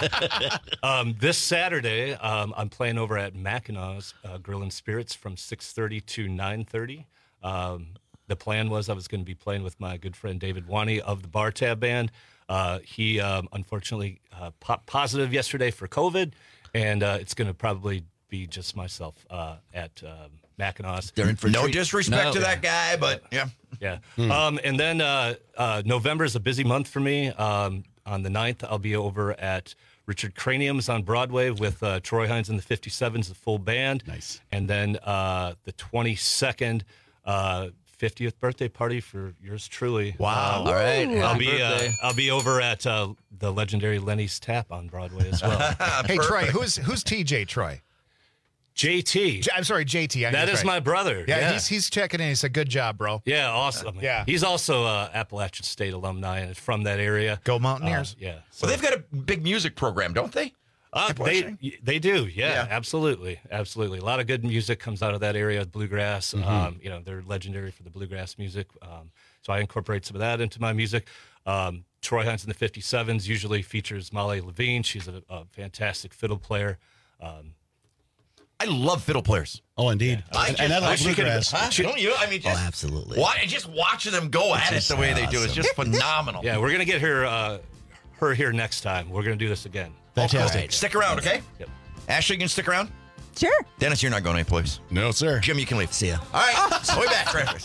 this Saturday I'm playing over at Mackinaw's Grill and Spirits from 6:30 to 9:30. The plan was I was going to be playing with my good friend David Wani of the Bar Tab Band. He unfortunately popped positive yesterday for COVID, and it's going to probably be just myself at Mackinaw's. They're in for a No treat. disrespect to that guy, but yeah. Yeah. And then November is a busy month for me. On the 9th, I'll be over at Richard Cranium's on Broadway with Troy Hines and the 57s, the full band. Nice. And then the 22nd, 50th birthday party for yours truly. Wow. All right. Happy I'll be over at the legendary Lenny's Tap on Broadway as well. Hey, Troy, who's TJ Troy? JT. I'm sorry, JT. That is my brother. Yeah, he's checking in. He said, "Good job, bro." Yeah, awesome. Yeah. He's also Appalachian State alumni and is from that area. Go Mountaineers. Yeah. Well, they've got a big music program, don't they? They do. Yeah, absolutely. A lot of good music comes out of that area, bluegrass. They're legendary for the bluegrass music. So I incorporate some of that into my music. Troy Hines and the 57s usually features Molly Levine. She's a fantastic fiddle player. I love fiddle players. Oh, indeed. And I like bluegrass. Don't you? I mean, just, absolutely. Just watching them go at it the way they do is just phenomenal. Yeah, we're going to get her here next time. We're going to do this again. Fantastic. Cool. Stick around, okay? Yep. Ashley, you can stick around? Sure. Dennis, you're not going anyplace. No, sir. Jim, you can leave. See ya. All right. So we're back, Travis.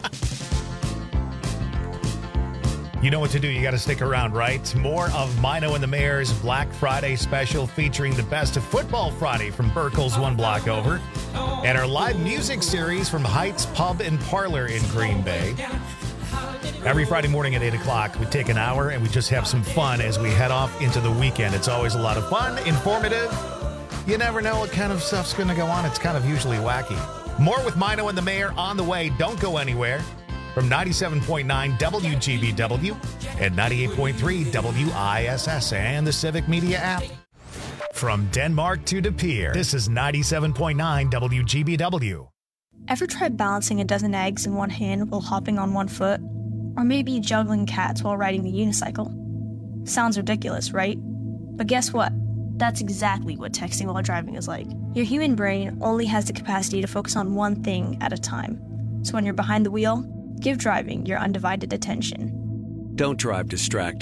You know what to do. You got to stick around, right? More of Mino and the Mayor's Black Friday special featuring the best of Football Friday from Burkle's one block over and our live music series from Heights Pub and Parlor in Green Bay. Every Friday morning at 8 o'clock, we take an hour and we just have some fun as we head off into the weekend. It's always a lot of fun, informative. You never know what kind of stuff's going to go on. It's kind of usually wacky. More with Mino and the Mayor on the way. Don't go anywhere. From 97.9 WGBW and 98.3 WISS and the Civic Media app. From Denmark to De Pere, this is 97.9 WGBW. Ever tried balancing a dozen eggs in one hand while hopping on one foot? Or maybe juggling cats while riding the unicycle? Sounds ridiculous, right? But guess what? That's exactly what texting while driving is like. Your human brain only has the capacity to focus on one thing at a time. So when you're behind the wheel, give driving your undivided attention. Don't drive distracted.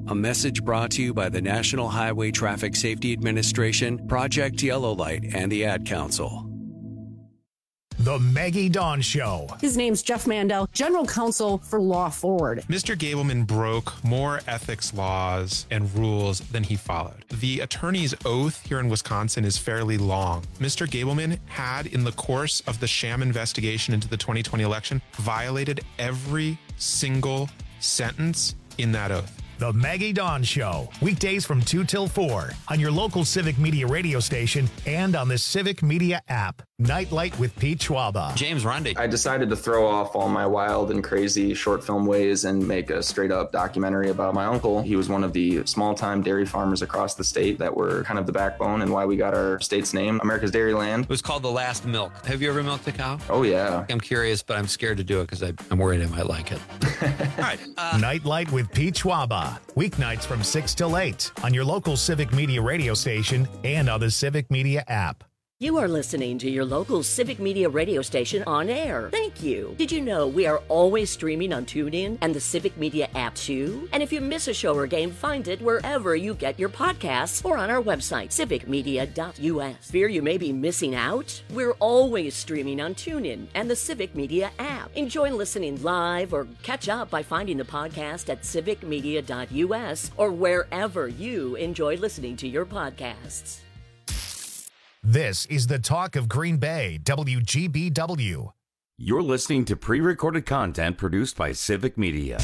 A message brought to you by the National Highway Traffic Safety Administration, Project Yellow Light, and the Ad Council. The Maggie Dawn Show. His name's Jeff Mandel, General Counsel for Law Forward. Mr. Gableman broke more ethics laws and rules than he followed. The attorney's oath here in Wisconsin is fairly long. Mr. Gableman had, in the course of the sham investigation into the 2020 election, violated every single sentence in that oath. The Maggie Dawn Show, weekdays from 2 till 4 on your local Civic Media radio station and on the Civic Media app. Nightlight with Pete Schwaba. James Rundy. I decided to throw off all my wild and crazy short film ways and make a straight up documentary about my uncle. He was one of the small time dairy farmers across the state that were kind of the backbone and why we got our state's name, America's Dairyland. It was called The Last Milk. Have you ever milked a cow? Oh, yeah. I'm curious, but I'm scared to do it because I'm worried I might like it. All right. Nightlight with Pete Schwaba. Weeknights from 6 till 8 on your local Civic Media radio station and on the Civic Media app. You are listening to your local Civic Media radio station on air. Thank you. Did you know we are always streaming on TuneIn and the Civic Media app too? And if you miss a show or game, find it wherever you get your podcasts or on our website, civicmedia.us. Fear you may be missing out? We're always streaming on TuneIn and the Civic Media app. Enjoy listening live or catch up by finding the podcast at civicmedia.us or wherever you enjoy listening to your podcasts. This is the talk of Green Bay, WGBW. You're listening to pre-recorded content produced by Civic Media.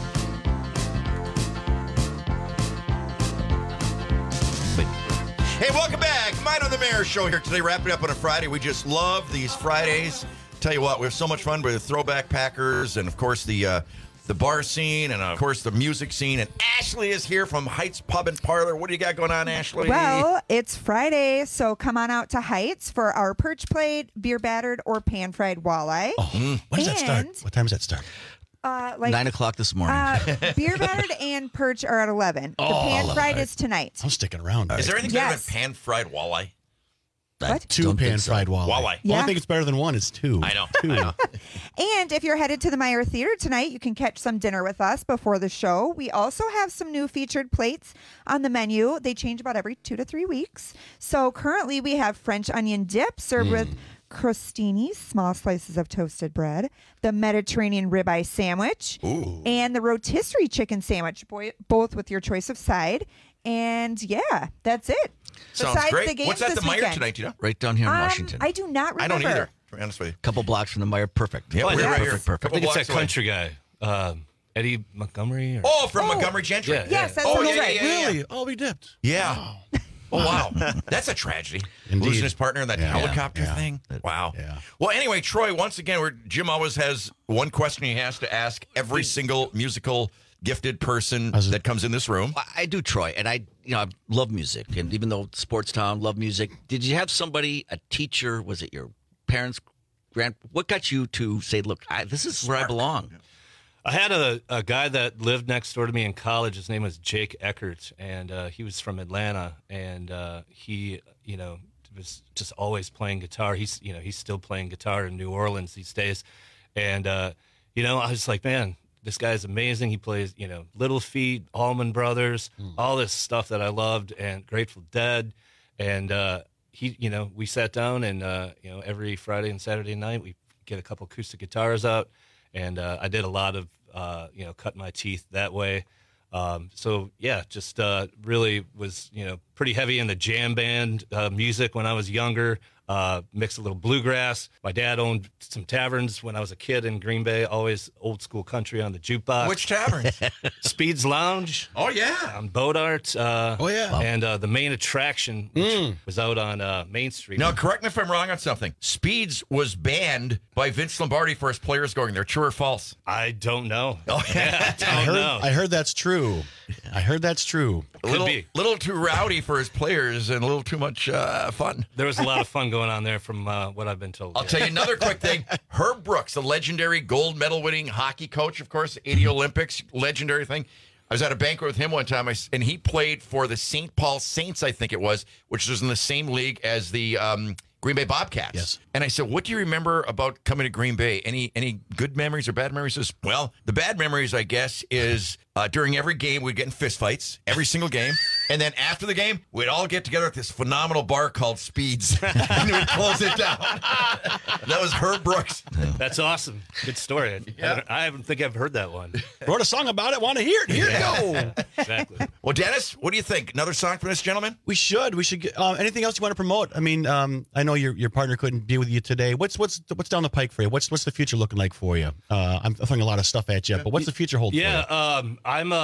Hey, welcome back. Mine on the Mayor Show here today, wrapping up on a Friday. We just love these Fridays. Tell you what, we have so much fun with the Throwback Packers and, of course, the bar scene and, of course, the music scene. And Ashley is here from Heights Pub and Parlor. What do you got going on, Ashley? Well, it's Friday, so come on out to Heights for our perch plate, beer battered, or pan-fried walleye. Oh, when does that start? What time does that start? 9 o'clock this morning. Beer battered and perch are at 11. The pan-fried is tonight. I'm sticking around. Is there anything better than pan-fried walleye? What? Two pan-fried walleye. Yeah. Only thing it's better than one is two. I know. Two. I know. And if you're headed to the Meyer Theater tonight, you can catch some dinner with us before the show. We also have some new featured plates on the menu. They change about every 2 to 3 weeks. So currently we have French onion dip served with crostini, small slices of toasted bread, the Mediterranean ribeye sandwich, and the rotisserie chicken sandwich, both with your choice of side. And yeah, that's it. Sounds Besides great. the games What's at this the Meyer weekend. tonight, do you know? Right down here in Washington. I do not remember. I don't either, to be honest with you. Couple blocks from the Meyer. Perfect. Yeah, we're right here. Perfect. I think it's that away. country guy, Eddie Montgomery. Oh, from Montgomery Gentry. Yeah, Yes, that's Oh, right. yeah. Really? Oh, we dipped. Yeah. Oh, wow. That's a tragedy. Indeed. Losing his partner in that helicopter Yeah. thing. Wow. Yeah. Well, anyway, Troy, once again, Jim always has one question he has to ask every single musical gifted person that comes in this room. I do, Troy, and I love music, and even though sports town, love music. Did you have somebody, a teacher? Was it your parents? What got you to say, "Look, this is where I belong"? I had a guy that lived next door to me in college. His name was Jake Eckert, and he was from Atlanta, and he was just always playing guitar. He's still playing guitar in New Orleans these days, and I was like, man, this guy's amazing. He plays, Little Feat, Allman Brothers, all this stuff that I loved, and Grateful Dead. And we sat down, and every Friday and Saturday night we get a couple acoustic guitars out, and I did a lot of cutting my teeth that way. Just really was pretty heavy in the jam band music when I was younger. Mixed a little bluegrass. My dad owned some taverns when I was a kid in Green Bay, always old school country on the jukebox. Which taverns? Speed's Lounge. Oh, yeah. On Bodart. And the main attraction, which was out on Main Street. Now, correct me if I'm wrong on something. Speed's was banned by Vince Lombardi for his players going there. True or false? I don't know. Oh, yeah. I heard that's true. I heard that's true. Little too rowdy for his players and a little too much fun. There was a lot of fun going on there from what I've been told. I'll tell you another quick thing. Herb Brooks, the legendary gold medal winning hockey coach, of course, 80 Olympics, legendary thing. I was at a banquet with him one time, and he played for the St. Paul Saints, I think it was, which was in the same league as the Green Bay Bobcats. Yes. And I said, what do you remember about coming to Green Bay? Any good memories or bad memories? He says, well, the bad memories, I guess, is during every game, we'd get in fistfights, every single game. And then after the game, we'd all get together at this phenomenal bar called Speeds. And we'd close it down. That was Herb Brooks. That's awesome. Good story. Yeah. I don't think I've heard that one. Wrote a song about it. Want to hear it? Here you go. Exactly. Well, Dennis, what do you think? Another song from this gentleman? We should get, anything else you want to promote? I mean, I know your partner couldn't be with you today. What's down the pike for you? What's the future looking like for you? I'm throwing a lot of stuff at you, but what's the future hold for you? Yeah, I'm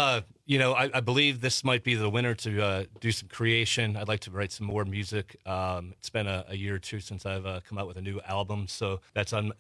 I believe this might be the winter to do some creation. I'd like to write some more music. It's been a year or two since I've come out with a new album, so that's on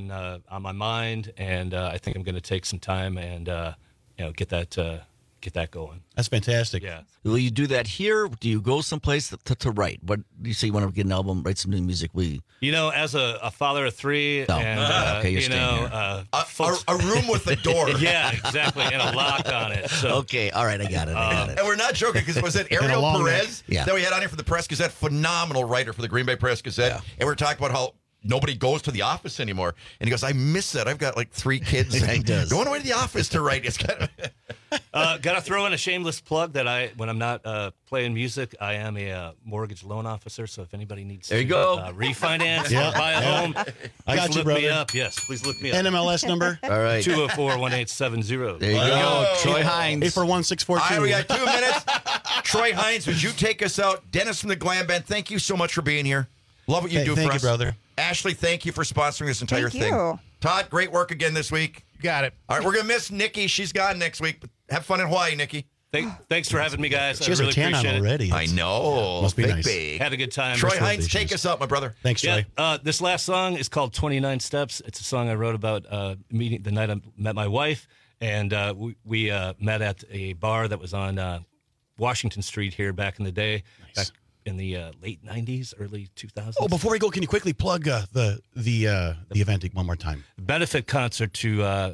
my mind, and I think I'm going to take some time and get that going. That's fantastic. Yeah. Will you do that here? Do you go someplace to write? What do you say? You want to get an album, write some new music? As a father of three, and okay, you're staying here. A room with a door. Yeah, exactly, and a lock on it. So. Okay, all right, I got it. And we're not joking, because was it Ariel Perez that we had on here for the Press Gazette? Phenomenal writer for the Green Bay Press Gazette. Yeah. And we're talking about how nobody goes to the office anymore. And he goes, I miss that. I've got like 3 kids. He does. Going away to the office to write. It's kind of... Got to throw in a shameless plug that when I'm not playing music, I am a mortgage loan officer. So if anybody needs to refinance or buy a home, I got you, brother. Me up. Yes, please look me up. NMLS number? All right. 204-1870. There you go. Troy Hines. 841-642. All right, we got 2 minutes. Troy Hines, would you take us out? Dennis from the Glam Band, thank you so much for being here. Love what you do for us. Thank you, brother. Ashley, thank you for sponsoring this entire thing. You. Todd, great work again this week. You got it. All right, we're going to miss Nikki. She's gone next week. But have fun in Hawaii, Nikki. Thanks for having me, guys. She has a tan on already. I know. Must be nice. Big. Had a good time. Troy Hines, take us out, my brother. Thanks, Troy. This last song is called 29 Steps. It's a song I wrote about meeting the night I met my wife, and we met at a bar that was on Washington Street here back in the day. Back in the late 90s, early 2000s. Oh, before we go, can you quickly plug the event one more time? Benefit concert to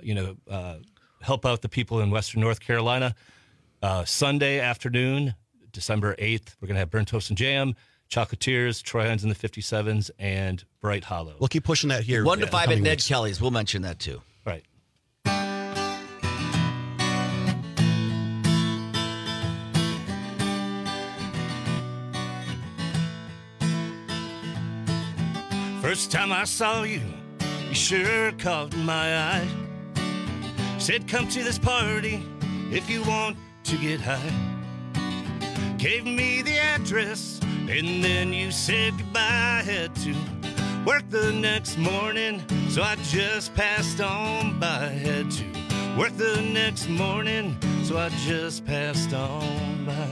help out the people in Western North Carolina. Sunday afternoon, December 8th, we're going to have Burnt Toast and Jam, Chocolatiers, Troy Hines and the 57s, and Bright Hollow. We'll keep pushing that here. 1 to 5 at Ned Kelly's. We'll mention that too. Right. First time I saw you, you sure caught my eye. Said, come to this party if you want to get high. Gave me the address, and then you said goodbye. Had to work the next morning, so I just passed on by. Had to work the next morning, so I just passed on by.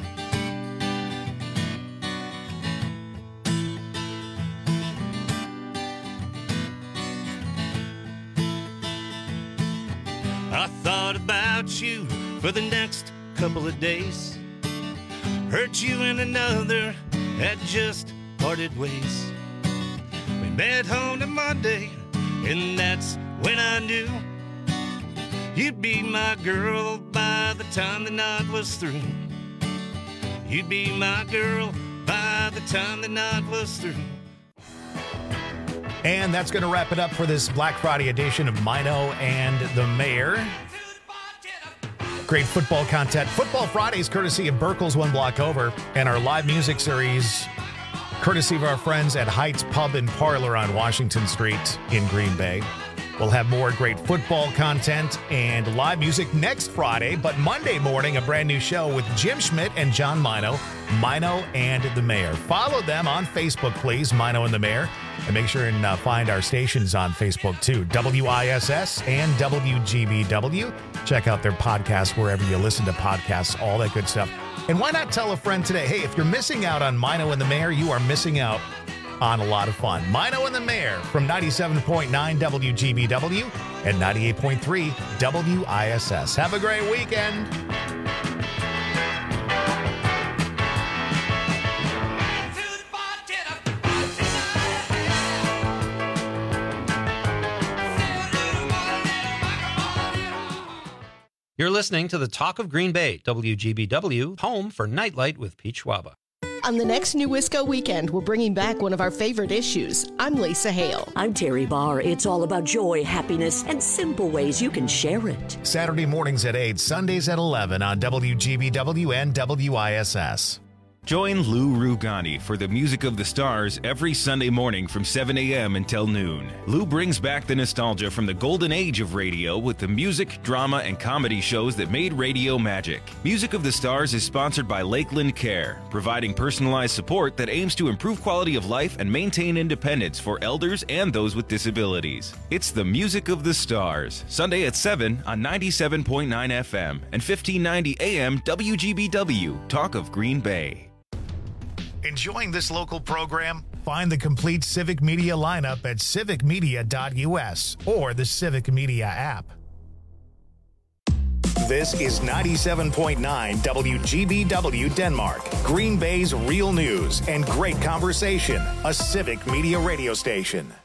I thought about you for the next couple of days. Hurt you and another had just parted ways. We met home on Monday, and that's when I knew you'd be my girl by the time the night was through. You'd be my girl by the time the night was through. And that's going to wrap it up for this Black Friday edition of Mino and the Mayor. Great football content. Football Fridays, courtesy of Burkle's One Block Over, and our live music series, courtesy of our friends at Heights Pub and Parlor on Washington Street in Green Bay. We'll have more great football content and live music next Friday, but Monday morning, a brand new show with Jim Schmidt and John Mino, Mino and the Mayor. Follow them on Facebook, please, Mino and the Mayor. And make sure and find our stations on Facebook, too, WISS and WGBW. Check out their podcast wherever you listen to podcasts, all that good stuff. And why not tell a friend today, hey, if you're missing out on Mino and the Mayor, you are missing out on a lot of fun. Mino and the Mayor from 97.9 WGBW and 98.3 WISS. Have a great weekend. You're listening to the Talk of Green Bay, WGBW, home for Nightlight with Pete Schwaba. On the next New Wisco Weekend, we're bringing back one of our favorite issues. I'm Lisa Hale. I'm Terry Barr. It's all about joy, happiness, and simple ways you can share it. Saturday mornings at 8, Sundays at 11 on WGBW and WISS. Join Lou Rugani for the Music of the Stars every Sunday morning from 7 a.m. until noon. Lou brings back the nostalgia from the golden age of radio with the music, drama, and comedy shows that made radio magic. Music of the Stars is sponsored by Lakeland Care, providing personalized support that aims to improve quality of life and maintain independence for elders and those with disabilities. It's the Music of the Stars, Sunday at 7 on 97.9 FM and 1590 AM WGBW, Talk of Green Bay. Enjoying this local program? Find the complete Civic Media lineup at civicmedia.us or the Civic Media app. This is 97.9 WGBW Denmark, Green Bay's real news and great conversation, a Civic Media radio station.